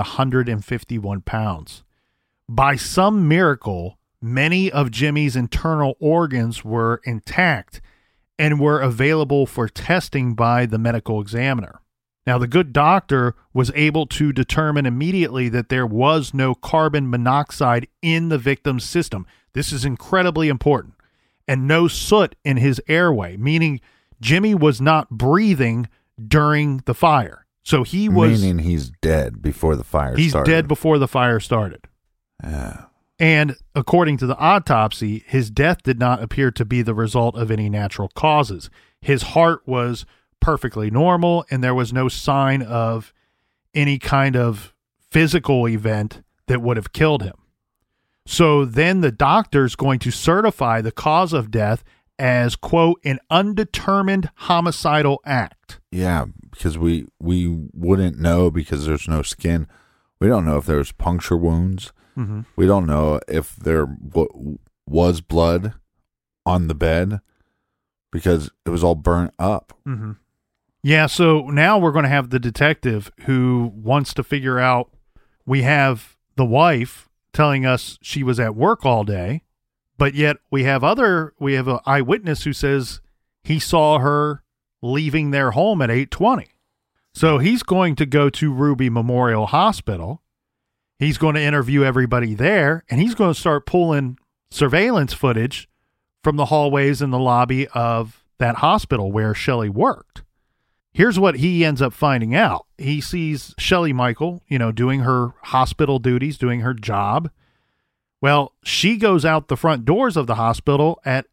151 pounds. By some miracle, many of Jimmy's internal organs were intact and were available for testing by the medical examiner. Now, the good doctor was able to determine immediately that there was no carbon monoxide in the victim's system. This is incredibly important. And no soot in his airway, meaning Jimmy was not breathing during the fire. So he was... Meaning he's dead before the fire started. He's dead before the fire started. Yeah. And according to the autopsy, his death did not appear to be the result of any natural causes. His heart was perfectly normal, and there was no sign of any kind of physical event that would have killed him. So then the doctor's going to certify the cause of death as, quote, an undetermined homicidal act. Yeah, because we wouldn't know because there's no skin. We don't know if there's puncture wounds. Mm-hmm. We don't know if there was blood on the bed because it was all burnt up. Mm-hmm. Yeah, so now we're going to have the detective who wants to figure out. We have the wife telling us she was at work all day, but yet we have an eyewitness who says he saw her leaving their home at 8:20. So he's going to go to Ruby Memorial Hospital. He's going to interview everybody there, and he's going to start pulling surveillance footage from the hallways and the lobby of that hospital where Shelley worked. Here's what he ends up finding out. He sees Shelley Michael, doing her hospital duties, doing her job. Well, she goes out the front doors of the hospital at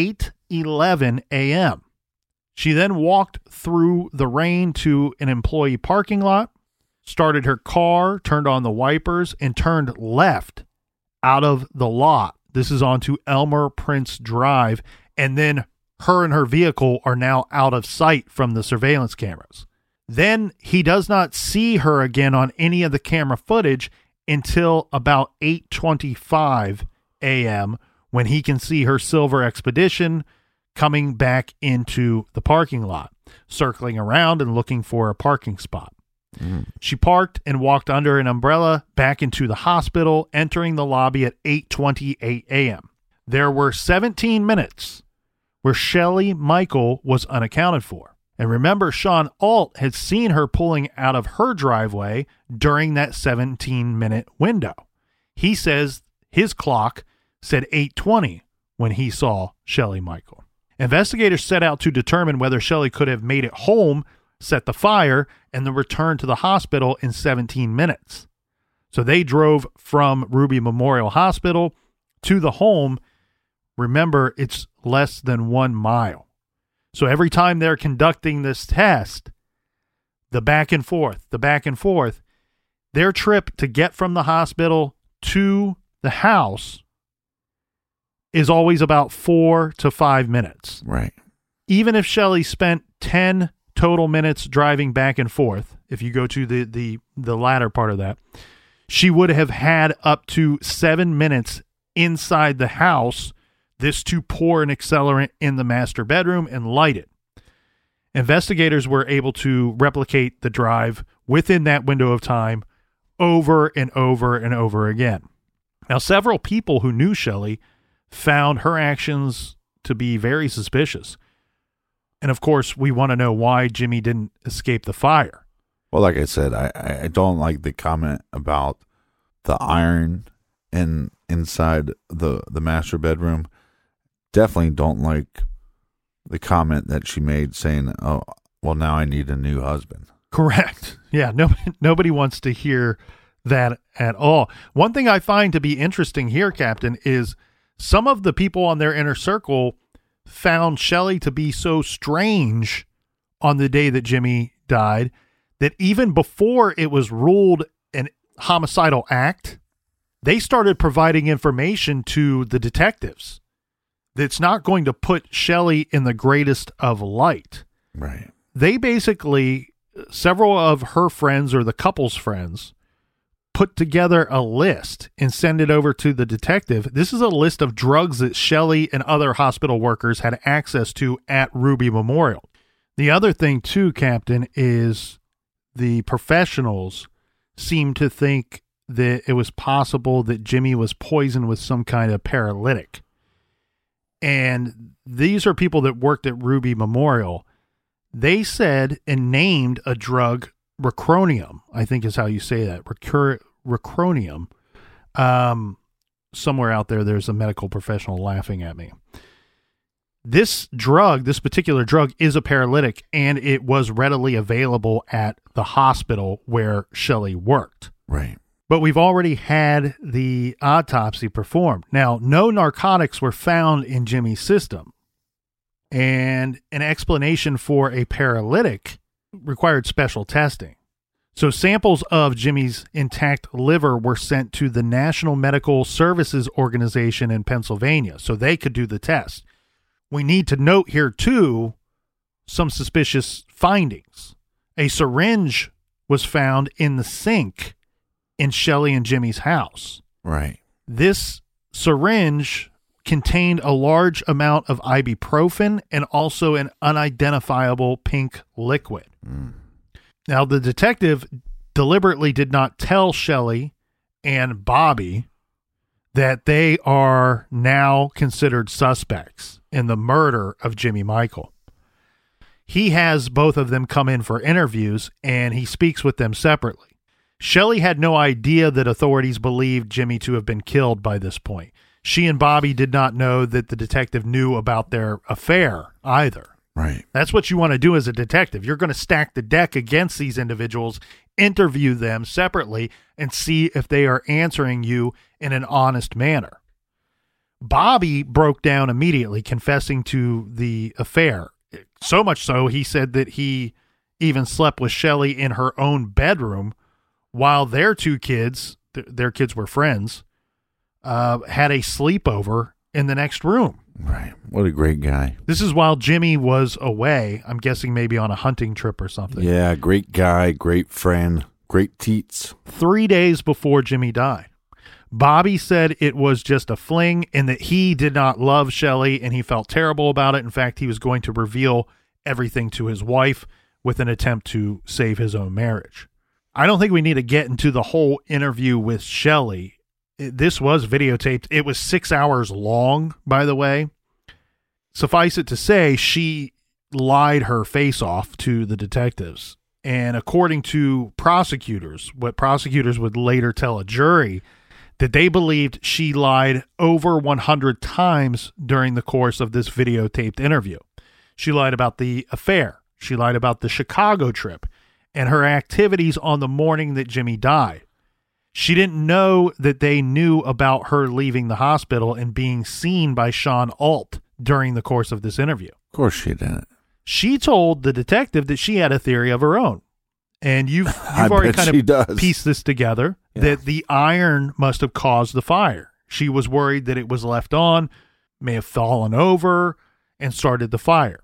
8:11 a.m. She then walked through the rain to an employee parking lot, started her car, turned on the wipers, and turned left out of the lot. This is onto Elmer Prince Drive, and then her and her vehicle are now out of sight from the surveillance cameras. Then he does not see her again on any of the camera footage until about 8:25 a.m. when he can see her silver Expedition coming back into the parking lot, circling around and looking for a parking spot. She parked and walked under an umbrella back into the hospital, entering the lobby at 8:28 a.m. There were 17 minutes where Shelly Michael was unaccounted for. And remember, Sean Alt had seen her pulling out of her driveway during that 17-minute window. He says his clock said 8:20 when he saw Shelly Michael. Investigators set out to determine whether Shelly could have made it home, set the fire, and then returned to the hospital in 17 minutes. So they drove from Ruby Memorial Hospital to the home. Remember, it's less than 1 mile. So every time they're conducting this test, the back and forth, their trip to get from the hospital to the house is always about 4 to 5 minutes. Right. Even if Shelly spent 10 total minutes driving back and forth, if you go to the latter part of that, she would have had up to 7 minutes inside the house, this to pour an accelerant in the master bedroom and light it. Investigators were able to replicate the drive within that window of time over and over and over again. Now, several people who knew Shelly found her actions to be very suspicious. And of course, we want to know why Jimmy didn't escape the fire. Well, like I said, I don't like the comment about the iron inside the master bedroom. Definitely don't like the comment that she made saying, "Oh, well, now I need a new husband." Correct. Yeah, nobody wants to hear that at all. One thing I find to be interesting here, Captain, is some of the people on their inner circle found Shelly to be so strange on the day that Jimmy died that even before it was ruled an homicidal act, they started providing information to the detectives that's not going to put Shelly in the greatest of light. Right. They basically, several of her friends or the couple's friends, put together a list and send it over to the detective. This is a list of drugs that Shelly and other hospital workers had access to at Ruby Memorial. The other thing too, Captain, is the professionals seem to think that it was possible that Jimmy was poisoned with some kind of paralytic. And these are people that worked at Ruby Memorial. They said and named a drug, Racronium, I think is how you say that. Racronium. Somewhere out there's a medical professional laughing at me. This particular drug is a paralytic, and it was readily available at the hospital where Shelly worked. Right. But we've already had the autopsy performed. Now, no narcotics were found in Jimmy's system, and an explanation for a paralytic required special testing. So samples of Jimmy's intact liver were sent to the National Medical Services Organization in Pennsylvania so they could do the test. We need to note here, too, some suspicious findings. A syringe was found in the sink in Shelly and Jimmy's house. Right. This syringe contained a large amount of ibuprofen and also an unidentifiable pink liquid. Now, the detective deliberately did not tell Shelly and Bobby that they are now considered suspects in the murder of Jimmy Michael. He has both of them come in for interviews, and he speaks with them separately. Shelly had no idea that authorities believed Jimmy to have been killed by this point. She and Bobby did not know that the detective knew about their affair either. Right. That's what you want to do as a detective. You're going to stack the deck against these individuals, interview them separately, and see if they are answering you in an honest manner. Bobby broke down immediately, confessing to the affair. So much so, he said that he even slept with Shelly in her own bedroom while their two kids, their kids were friends, had a sleepover in the next room. Right. What a great guy. This is while Jimmy was away. I'm guessing maybe on a hunting trip or something. Yeah, great guy, great friend, Great teats. 3 days before Jimmy died. Bobby said it was just a fling and that he did not love Shelley and he felt terrible about it. In fact, he was going to reveal everything to his wife with an attempt to save his own marriage. I don't think we need to get into the whole interview with Shelley. This was videotaped. It was 6 hours long, by the way. Suffice it to say, she lied her face off to the detectives. And according to prosecutors, what prosecutors would later tell a jury, that they believed she lied over 100 times during the course of this videotaped interview. She lied about the affair. She lied about the Chicago trip and her activities on the morning that Jimmy died. She didn't know that they knew about her leaving the hospital and being seen by Sean Alt during the course of this interview. Of course she didn't. She told the detective that she had a theory of her own. And you've already kind of pieced this together, that the iron must have caused the fire. She was worried that it was left on, may have fallen over, and started the fire.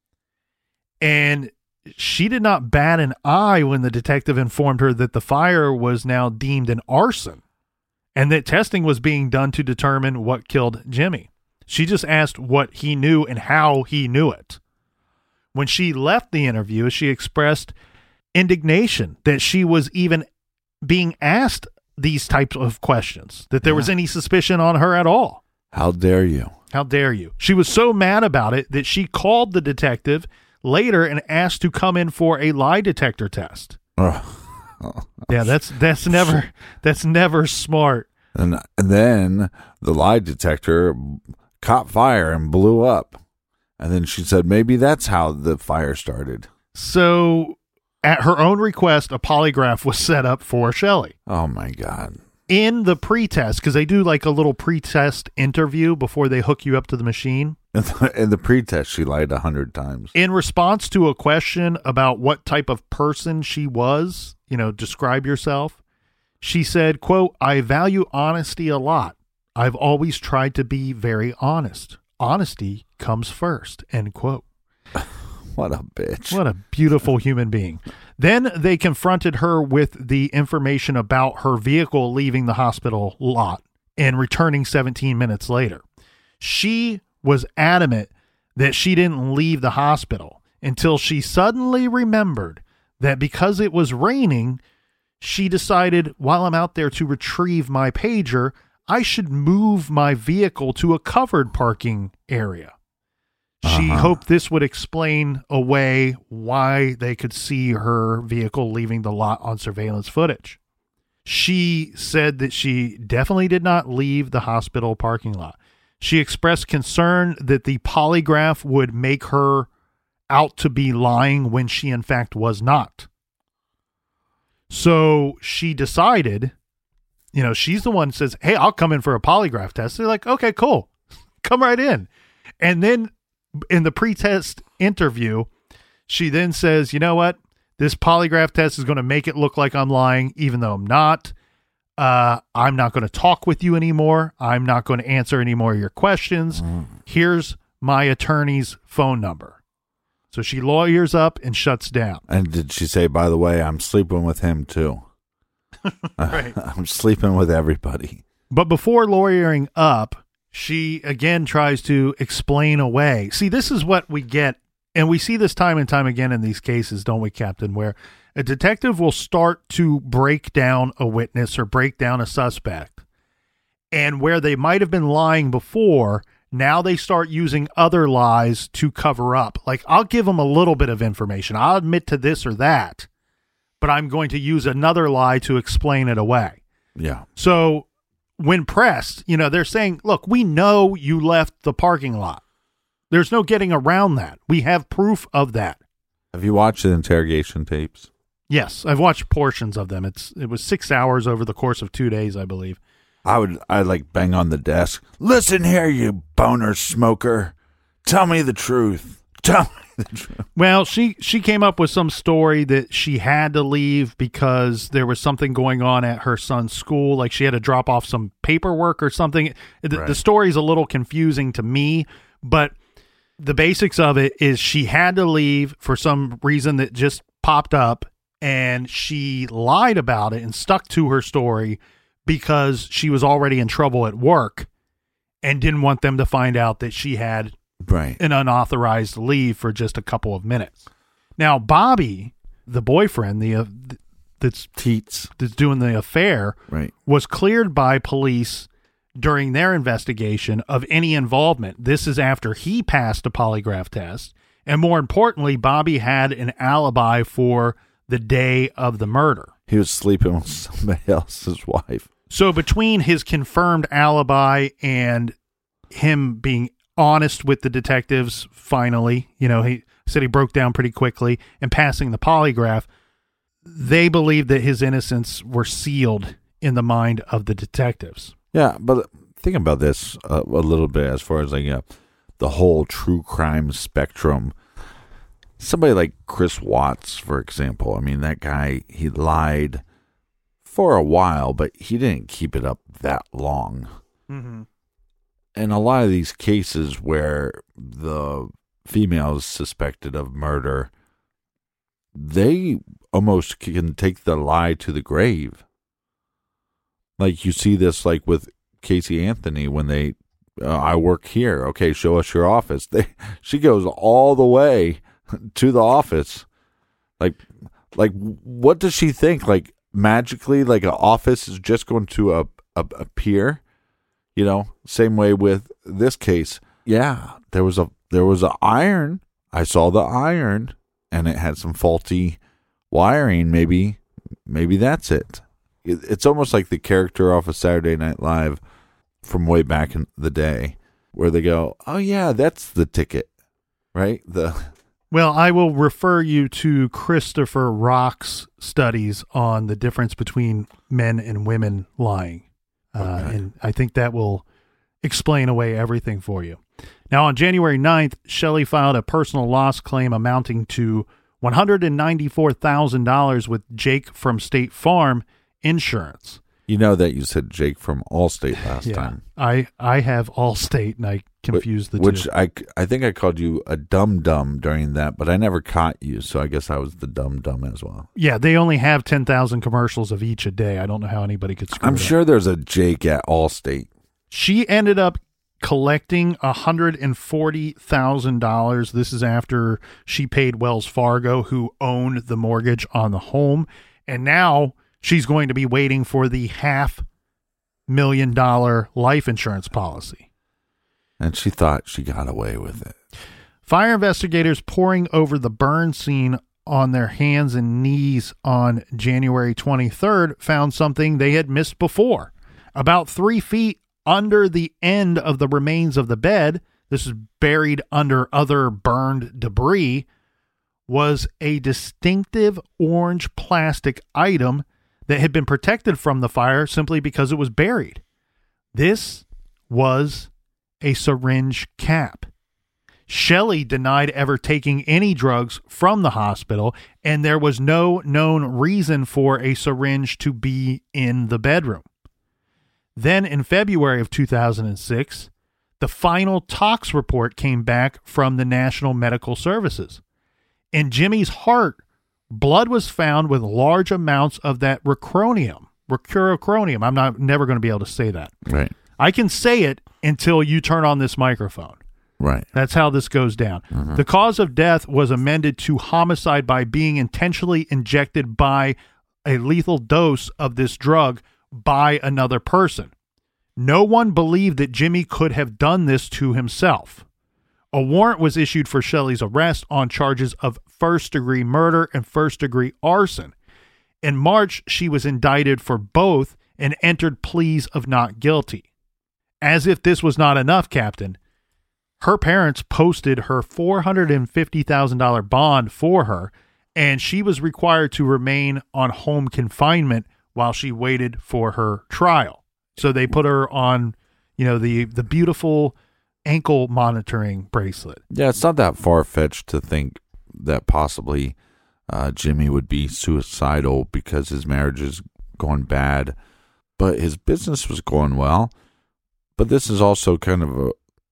And she did not bat an eye when the detective informed her that the fire was now deemed an arson and that testing was being done to determine what killed Jimmy. She just asked what he knew and how he knew it. When she left the interview, she expressed indignation that she was even being asked these types of questions, that there was any suspicion on her at all. How dare you? How dare you? She was so mad about it that she called the detective later and asked to come in for a lie detector test. Yeah, that's never smart. And then the lie detector caught fire and blew up. And then she said maybe that's how the fire started. So at her own request, a polygraph was set up for Shelley. Oh, my God. In the pretest, because they do like a little pretest interview before they hook you up to the machine. In the pretest, she lied 100 times. In response to a question about what type of person she was, describe yourself, she said, quote, "I value honesty a lot. I've always tried to be very honest. Honesty comes first," end quote. What a bitch. What a beautiful human being. Then they confronted her with the information about her vehicle leaving the hospital lot and returning 17 minutes later. She was adamant that she didn't leave the hospital until she suddenly remembered that because it was raining, she decided, while I'm out there to retrieve my pager, I should move my vehicle to a covered parking area. She hoped this would explain away why they could see her vehicle leaving the lot on surveillance footage. She said that she definitely did not leave the hospital parking lot. She expressed concern that the polygraph would make her out to be lying when she in fact was not. So she decided, she's the one who says, "Hey, I'll come in for a polygraph test." They're like, "Okay, cool. Come right in." And then in the pretest interview, she then says, "You know what? This polygraph test is going to make it look like I'm lying, even though I'm not. I'm not going to talk with you anymore. I'm not going to answer any more of your questions. Here's my attorney's phone number." So she lawyers up and shuts down. And did she say, by the way, I'm sleeping with him too? Right. I'm sleeping with everybody. But before lawyering up, she again tries to explain away. See, this is what we get, and we see this time and time again in these cases, don't we, Captain, where a detective will start to break down a witness or break down a suspect, and where they might have been lying before, now they start using other lies to cover up. Like, I'll give them a little bit of information. I'll admit to this or that, but I'm going to use another lie to explain it away. Yeah. So when pressed, they're saying, look, we know you left the parking lot. There's no getting around that. We have proof of that. Have you watched the interrogation tapes? Yes, I've watched portions of them. It was 6 hours over the course of 2 days, I believe. I'd like bang on the desk. "Listen here, you boner smoker. Tell me the truth. Tell me the truth." Well, she came up with some story that she had to leave because there was something going on at her son's school. Like she had to drop off some paperwork or something. The story's a little confusing to me, but the basics of it is she had to leave for some reason that just popped up. and she lied about it and stuck to her story because she was already in trouble at work and didn't want them to find out that she had an unauthorized leave for just a couple of minutes. Now, Bobby, the boyfriend, that's doing the affair, was cleared by police during their investigation of any involvement. This is after he passed a polygraph test. And more importantly, Bobby had an alibi for the day of the murder. He was sleeping with somebody else's wife. So between his confirmed alibi and him being honest with the detectives, finally, he said he broke down pretty quickly, and passing the polygraph, they believed that his innocence were sealed in the mind of the detectives. Yeah, but think about this a little bit as far as the whole true crime spectrum. Somebody like Chris Watts, for example. I mean, that guy, he lied for a while, but he didn't keep it up that long. Mm-hmm. And a lot of these cases where the female is suspected of murder, they almost can take the lie to the grave. Like you see this like with Casey Anthony when they, I work here. Okay, show us your office. She goes all the way to the office. Like what does she think? Like magically, like an office is just going to appear? Same way with this case. Yeah, there was a iron. I saw the iron, and it had some faulty wiring. Maybe that's it. It's almost like the character off of Saturday Night Live from way back in the day, where they go, "Oh yeah, that's the ticket," right? Well, I will refer you to Christopher Rock's studies on the difference between men and women lying. And I think that will explain away everything for you. Now, on January 9th, Shelley filed a personal loss claim amounting to $194,000 with Jake from State Farm Insurance. You know that you said Jake from Allstate last time. I have Allstate, and I confused the two. Which I think I called you a dum-dum during that, but I never caught you, so I guess I was the dum-dum as well. Yeah, they only have 10,000 commercials of each a day. I don't know how anybody could screw it up. I'm sure there's a Jake at Allstate. She ended up collecting $140,000. This is after she paid Wells Fargo, who owned the mortgage on the home, and now she's going to be waiting for the $500,000 life insurance policy. And she thought she got away with it. Fire investigators poring over the burn scene on their hands and knees on January 23rd found something they had missed before. About 3 feet under the end of the remains of the bed, this is buried under other burned debris, was a distinctive orange plastic item that had been protected from the fire simply because it was buried. This was a syringe cap. Shelley denied ever taking any drugs from the hospital, and there was no known reason for a syringe to be in the bedroom. Then in February of 2006, the final tox report came back from the National Medical Services. In Jimmy's heart, blood was found with large amounts of that recurochronium. I'm never going to be able to say that. Right. I can say it until you turn on this microphone. Right. That's how this goes down. Mm-hmm. The cause of death was amended to homicide by being intentionally injected by a lethal dose of this drug by another person. No one believed that Jimmy could have done this to himself. A warrant was issued for Shelley's arrest on charges of first-degree murder and first-degree arson. In March, she was indicted for both and entered pleas of not guilty. As if this was not enough, Captain, her parents posted her $450,000 bond for her, and she was required to remain on home confinement while she waited for her trial. So they put her on, the beautiful ankle monitoring bracelet. Yeah, it's not that far-fetched to think that possibly Jimmy would be suicidal because his marriage is going bad, but his business was going well. But this is also a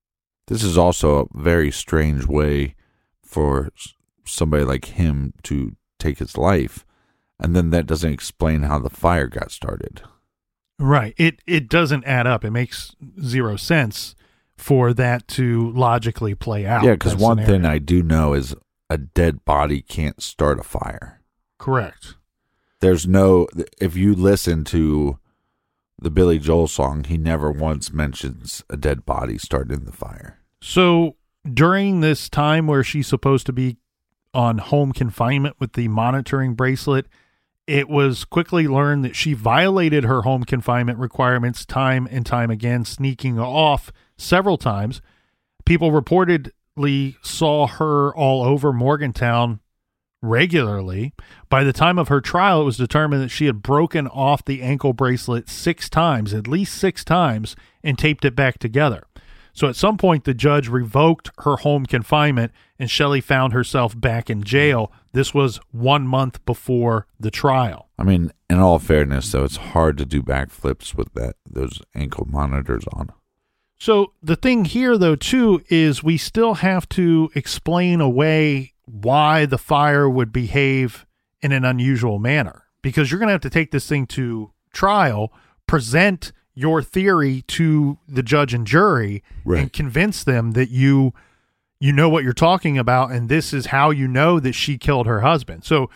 very strange way for somebody like him to take his life. And then that doesn't explain how the fire got started. Right. It doesn't add up. It makes zero sense for that to logically play out. Yeah, because one thing I do know is a dead body can't start a fire. Correct. There's no, if you listen to the Billy Joel song, he never once mentions a dead body starting the fire. So during this time where she's supposed to be on home confinement with the monitoring bracelet, it was quickly learned that she violated her home confinement requirements time and time again, sneaking off several times. People reportedly saw her all over Morgantown regularly. By the time of her trial, it was determined that she had broken off the ankle bracelet 6 times, at least 6 times, and taped it back together. So at some point, the judge revoked her home confinement, and Shelley found herself back in jail. This was 1 month before the trial. I mean, in all fairness, though, it's hard to do backflips with those ankle monitors on. So the thing here, though, too, is we still have to explain away why the fire would behave in an unusual manner, because you're going to have to take this thing to trial, present your theory to the judge and jury, right, and convince them that you know what you're talking about, and this is how you know that she killed her husband. So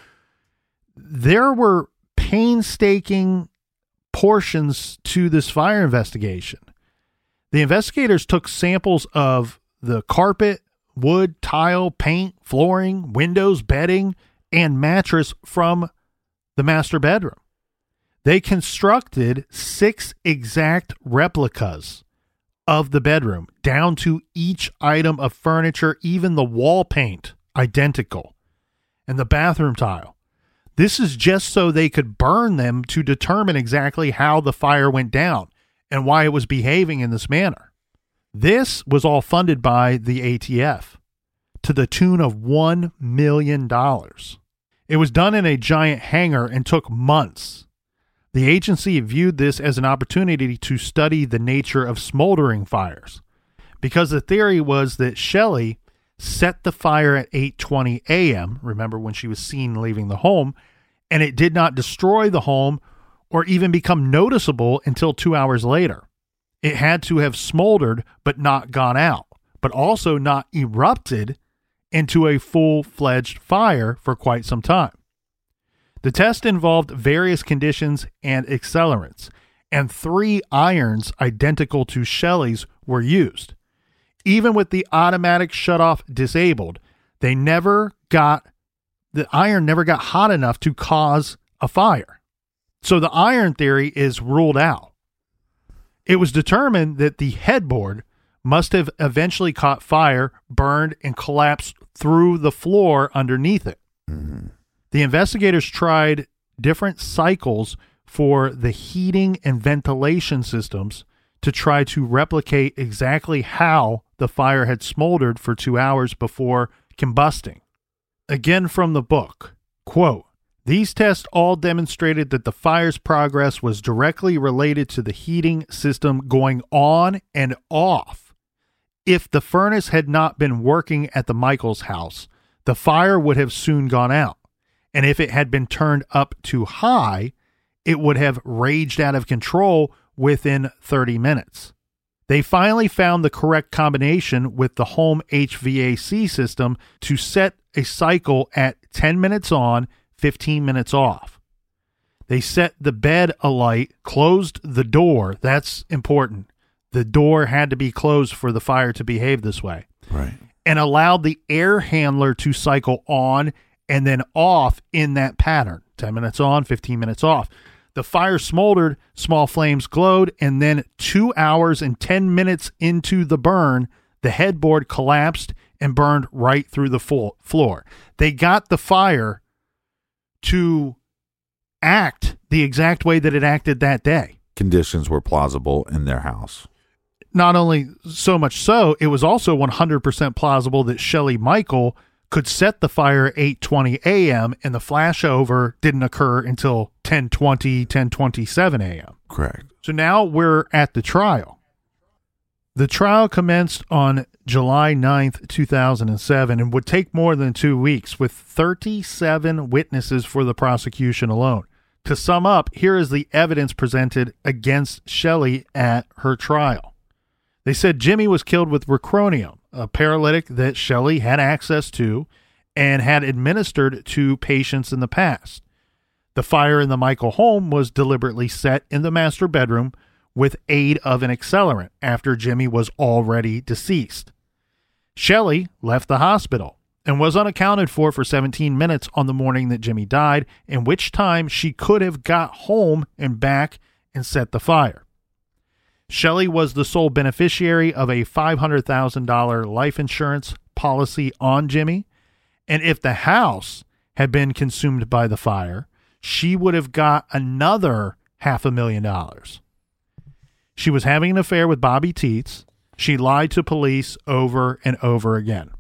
there were painstaking portions to this fire investigation. The investigators took samples of the carpet, wood, tile, paint, flooring, windows, bedding, and mattress from the master bedroom. They constructed 6 exact replicas of the bedroom, down to each item of furniture, even the wall paint, identical, and the bathroom tile. This is just so they could burn them to determine exactly how the fire went down and why it was behaving in this manner. This was all funded by the ATF to the tune of $1 million. It was done in a giant hangar and took months. The agency viewed this as an opportunity to study the nature of smoldering fires, because the theory was that Shelley set the fire at 8:20 a.m., remember when she was seen leaving the home, and it did not destroy the home or even become noticeable until 2 hours later. It had to have smoldered but not gone out, but also not erupted into a full-fledged fire for quite some time. The test involved various conditions and accelerants, and 3 irons identical to Shelley's were used. Even with the automatic shutoff disabled, the iron never got hot enough to cause a fire. So the iron theory is ruled out. It was determined that the headboard must have eventually caught fire, burned, and collapsed through the floor underneath it. Mm-hmm. The investigators tried different cycles for the heating and ventilation systems to try to replicate exactly how the fire had smoldered for 2 hours before combusting. Again from the book, quote, "These tests all demonstrated that the fire's progress was directly related to the heating system going on and off. If the furnace had not been working at the Michaels house, the fire would have soon gone out. And if it had been turned up too high, it would have raged out of control within 30 minutes. They finally found the correct combination with the home HVAC system to set a cycle at 10 minutes on, 15 minutes off. They set the bed alight, closed the door. That's important. The door had to be closed for the fire to behave this way. Right. And allowed the air handler to cycle on and then off in that pattern. 10 minutes on, 15 minutes off. The fire smoldered, small flames glowed, and then 2 hours and 10 minutes into the burn, the headboard collapsed and burned right through the floor. They got the fire to act the exact way that it acted that day. Conditions were plausible in their house. Not only so much so, it was also 100% plausible that Shelley Michael could set the fire at 8:20 a.m. and the flashover didn't occur until 10:20, 10:27 a.m. Correct. So now we're at the trial. The trial commenced on July 9th, 2007, and would take more than 2 weeks with 37 witnesses for the prosecution alone. To sum up, here is the evidence presented against Shelley at her trial. They said Jimmy was killed with Rocronium, a paralytic that Shelley had access to and had administered to patients in the past. The fire in the Michael home was deliberately set in the master bedroom with aid of an accelerant after Jimmy was already deceased. Shelley left the hospital and was unaccounted for 17 minutes on the morning that Jimmy died, in which time she could have got home and back and set the fire. Shelley was the sole beneficiary of a $500,000 life insurance policy on Jimmy, and if the house had been consumed by the fire, she would have got another $500,000. She was having an affair with Bobby Teets. She lied to police over and over again.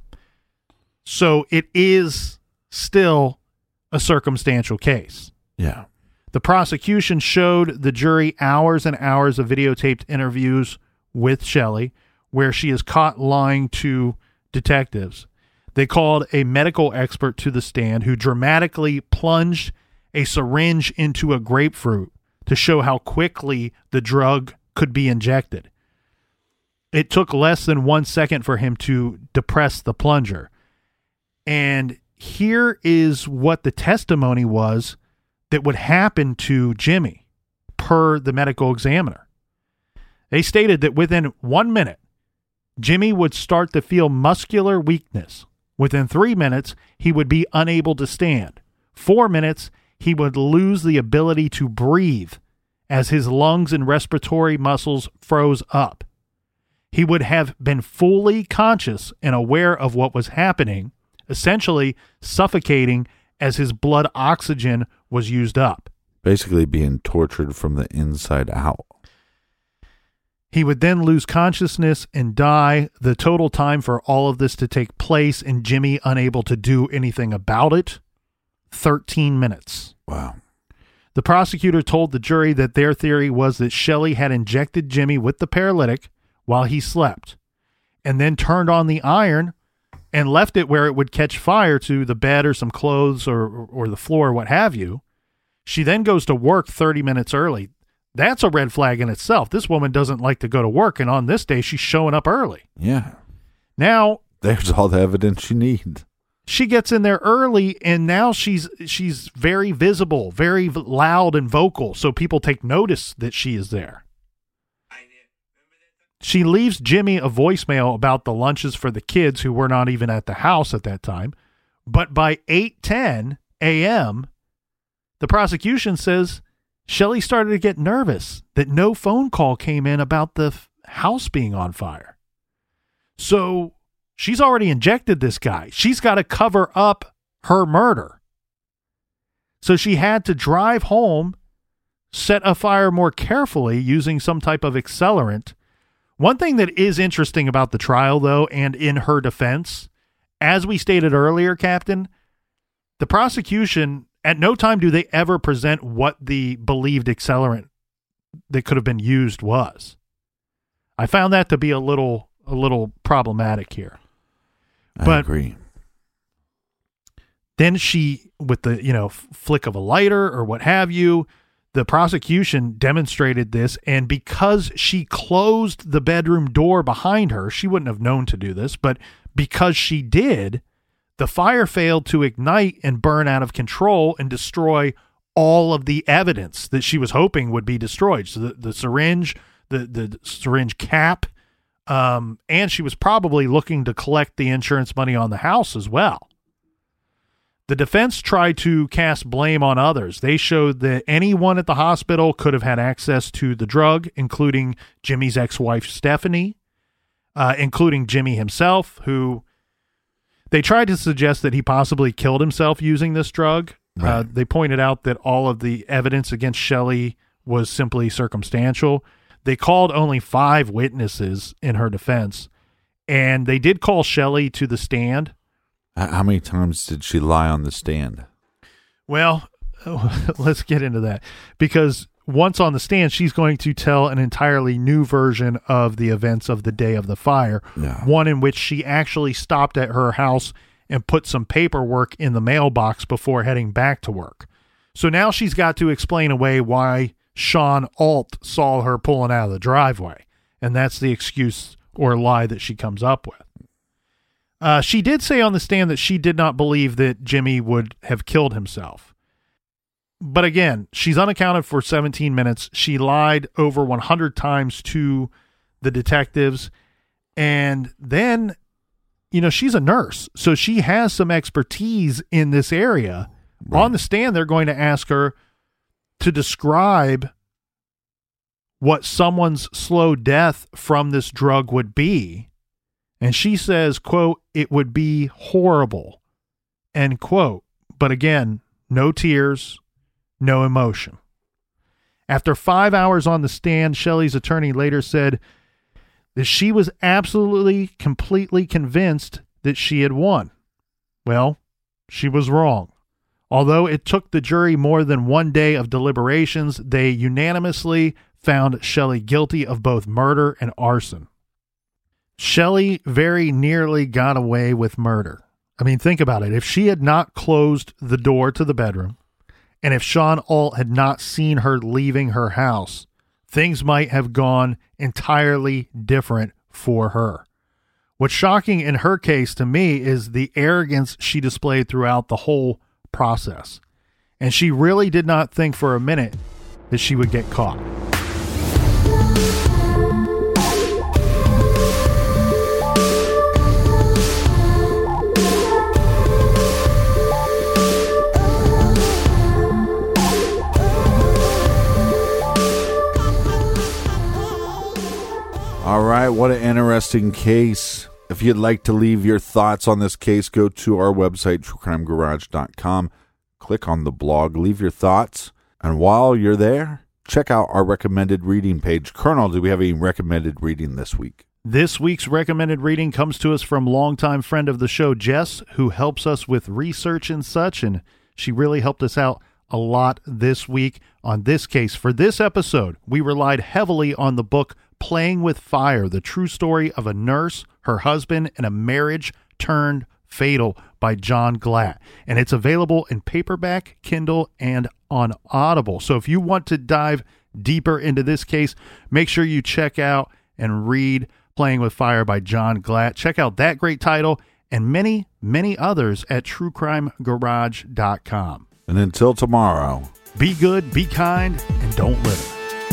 So it is still a circumstantial case. Yeah. The prosecution showed the jury hours and hours of videotaped interviews with Shelley where she is caught lying to detectives. They called a medical expert to the stand who dramatically plunged a syringe into a grapefruit to show how quickly the drug could be injected. It took less than 1 second for him to depress the plunger. And here is what the testimony was that would happen to Jimmy per the medical examiner. They stated that within 1 minute, Jimmy would start to feel muscular weakness. Within 3 minutes, he would be unable to stand. 4 minutes, he would lose the ability to breathe as his lungs and respiratory muscles froze up. He would have been fully conscious and aware of what was happening, essentially suffocating as his blood oxygen was used up. Basically being tortured from the inside out. He would then lose consciousness and die. The total time for all of this to take place and Jimmy unable to do anything about it, 13 minutes. Wow. The prosecutor told the jury that their theory was that Shelley had injected Jimmy with the paralytic while he slept and then turned on the iron and left it where it would catch fire to the bed or some clothes or the floor, what have you. She then goes to work 30 minutes early. That's a red flag in itself. This woman doesn't like to go to work, and on this day, she's showing up early. Yeah. Now, there's all the evidence you need. She gets in there early, and now she's very visible, very loud and vocal, so people take notice that she is there. She leaves Jimmy a voicemail about the lunches for the kids who were not even at the house at that time. But by 8:10 a.m., the prosecution says Shelley started to get nervous that no phone call came in about the house being on fire. So she's already injected this guy. She's got to cover up her murder. So she had to drive home, set a fire more carefully using some type of accelerant. One thing that is interesting about the trial, though, and in her defense, as we stated earlier, Captain, the prosecution, at no time do they ever present what the believed accelerant that could have been used was. I found that to be a little problematic here. I agree. Then she, with the flick of a lighter or what have you, the prosecution demonstrated this, and because she closed the bedroom door behind her, she wouldn't have known to do this, but because she did, the fire failed to ignite and burn out of control and destroy all of the evidence that she was hoping would be destroyed. So the syringe, the syringe cap, and she was probably looking to collect the insurance money on the house as well. The defense tried to cast blame on others. They showed that anyone at the hospital could have had access to the drug, including Jimmy's ex-wife, Stephanie, including Jimmy himself, who they tried to suggest that he possibly killed himself using this drug. Right. They pointed out that all of the evidence against Shelley was simply circumstantial. They called only 5 witnesses in her defense, and they did call Shelley to the stand. How many times did she lie on the stand? Well, let's get into that, because once on the stand, she's going to tell an entirely new version of the events of the day of the fire, one in which she actually stopped at her house and put some paperwork in the mailbox before heading back to work. So now she's got to explain away why Sean Alt saw her pulling out of the driveway, and that's the excuse or lie that she comes up with. She did say on the stand that she did not believe that Jimmy would have killed himself. But again, she's unaccounted for 17 minutes. She lied over 100 times to the detectives. And then, she's a nurse, so she has some expertise in this area. Right. On the stand, they're going to ask her to describe what someone's slow death from this drug would be. And she says, quote, "It would be horrible," end quote. But again, no tears, no emotion. After 5 hours on the stand, Shelley's attorney later said that she was absolutely, completely convinced that she had won. Well, she was wrong. Although it took the jury more than 1 day of deliberations, they unanimously found Shelley guilty of both murder and arson. Shelley very nearly got away with murder. I mean, think about it. If she had not closed the door to the bedroom, and if Sean Alt had not seen her leaving her house, things might have gone entirely different for her. What's shocking in her case to me is the arrogance she displayed throughout the whole process. And she really did not think for a minute that she would get caught. All right, what an interesting case. If you'd like to leave your thoughts on this case, go to our website, truecrimegarage.com. Click on the blog, leave your thoughts. And while you're there, check out our recommended reading page. Colonel, do we have any recommended reading this week? This week's recommended reading comes to us from longtime friend of the show, Jess, who helps us with research and such, and she really helped us out a lot this week on this case. For this episode, we relied heavily on the book Playing with Fire, the true story of a nurse, her husband, and a marriage turned fatal by John Glatt. And it's available in paperback, Kindle, and on Audible. So if you want to dive deeper into this case, make sure you check out and read Playing with Fire by John Glatt. Check out that great title and many, many others at truecrimegarage.com. And until tomorrow, be good, be kind, and don't litter.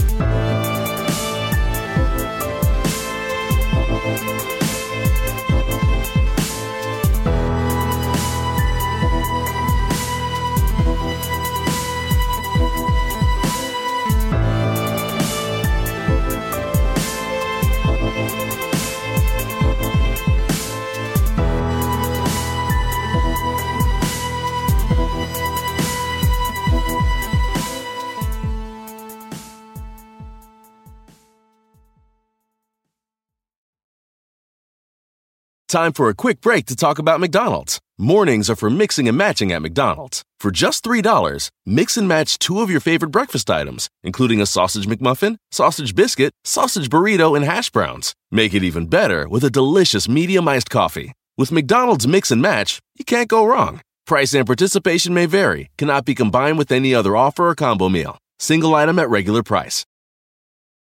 Time for a quick break to talk about McDonald's. Mornings are for mixing and matching at McDonald's. For just $3, mix and match 2 of your favorite breakfast items, including a sausage McMuffin, sausage biscuit, sausage burrito, and hash browns. Make it even better with a delicious medium iced coffee. With McDonald's Mix and Match, you can't go wrong. Price and participation may vary, cannot be combined with any other offer or combo meal. Single item at regular price.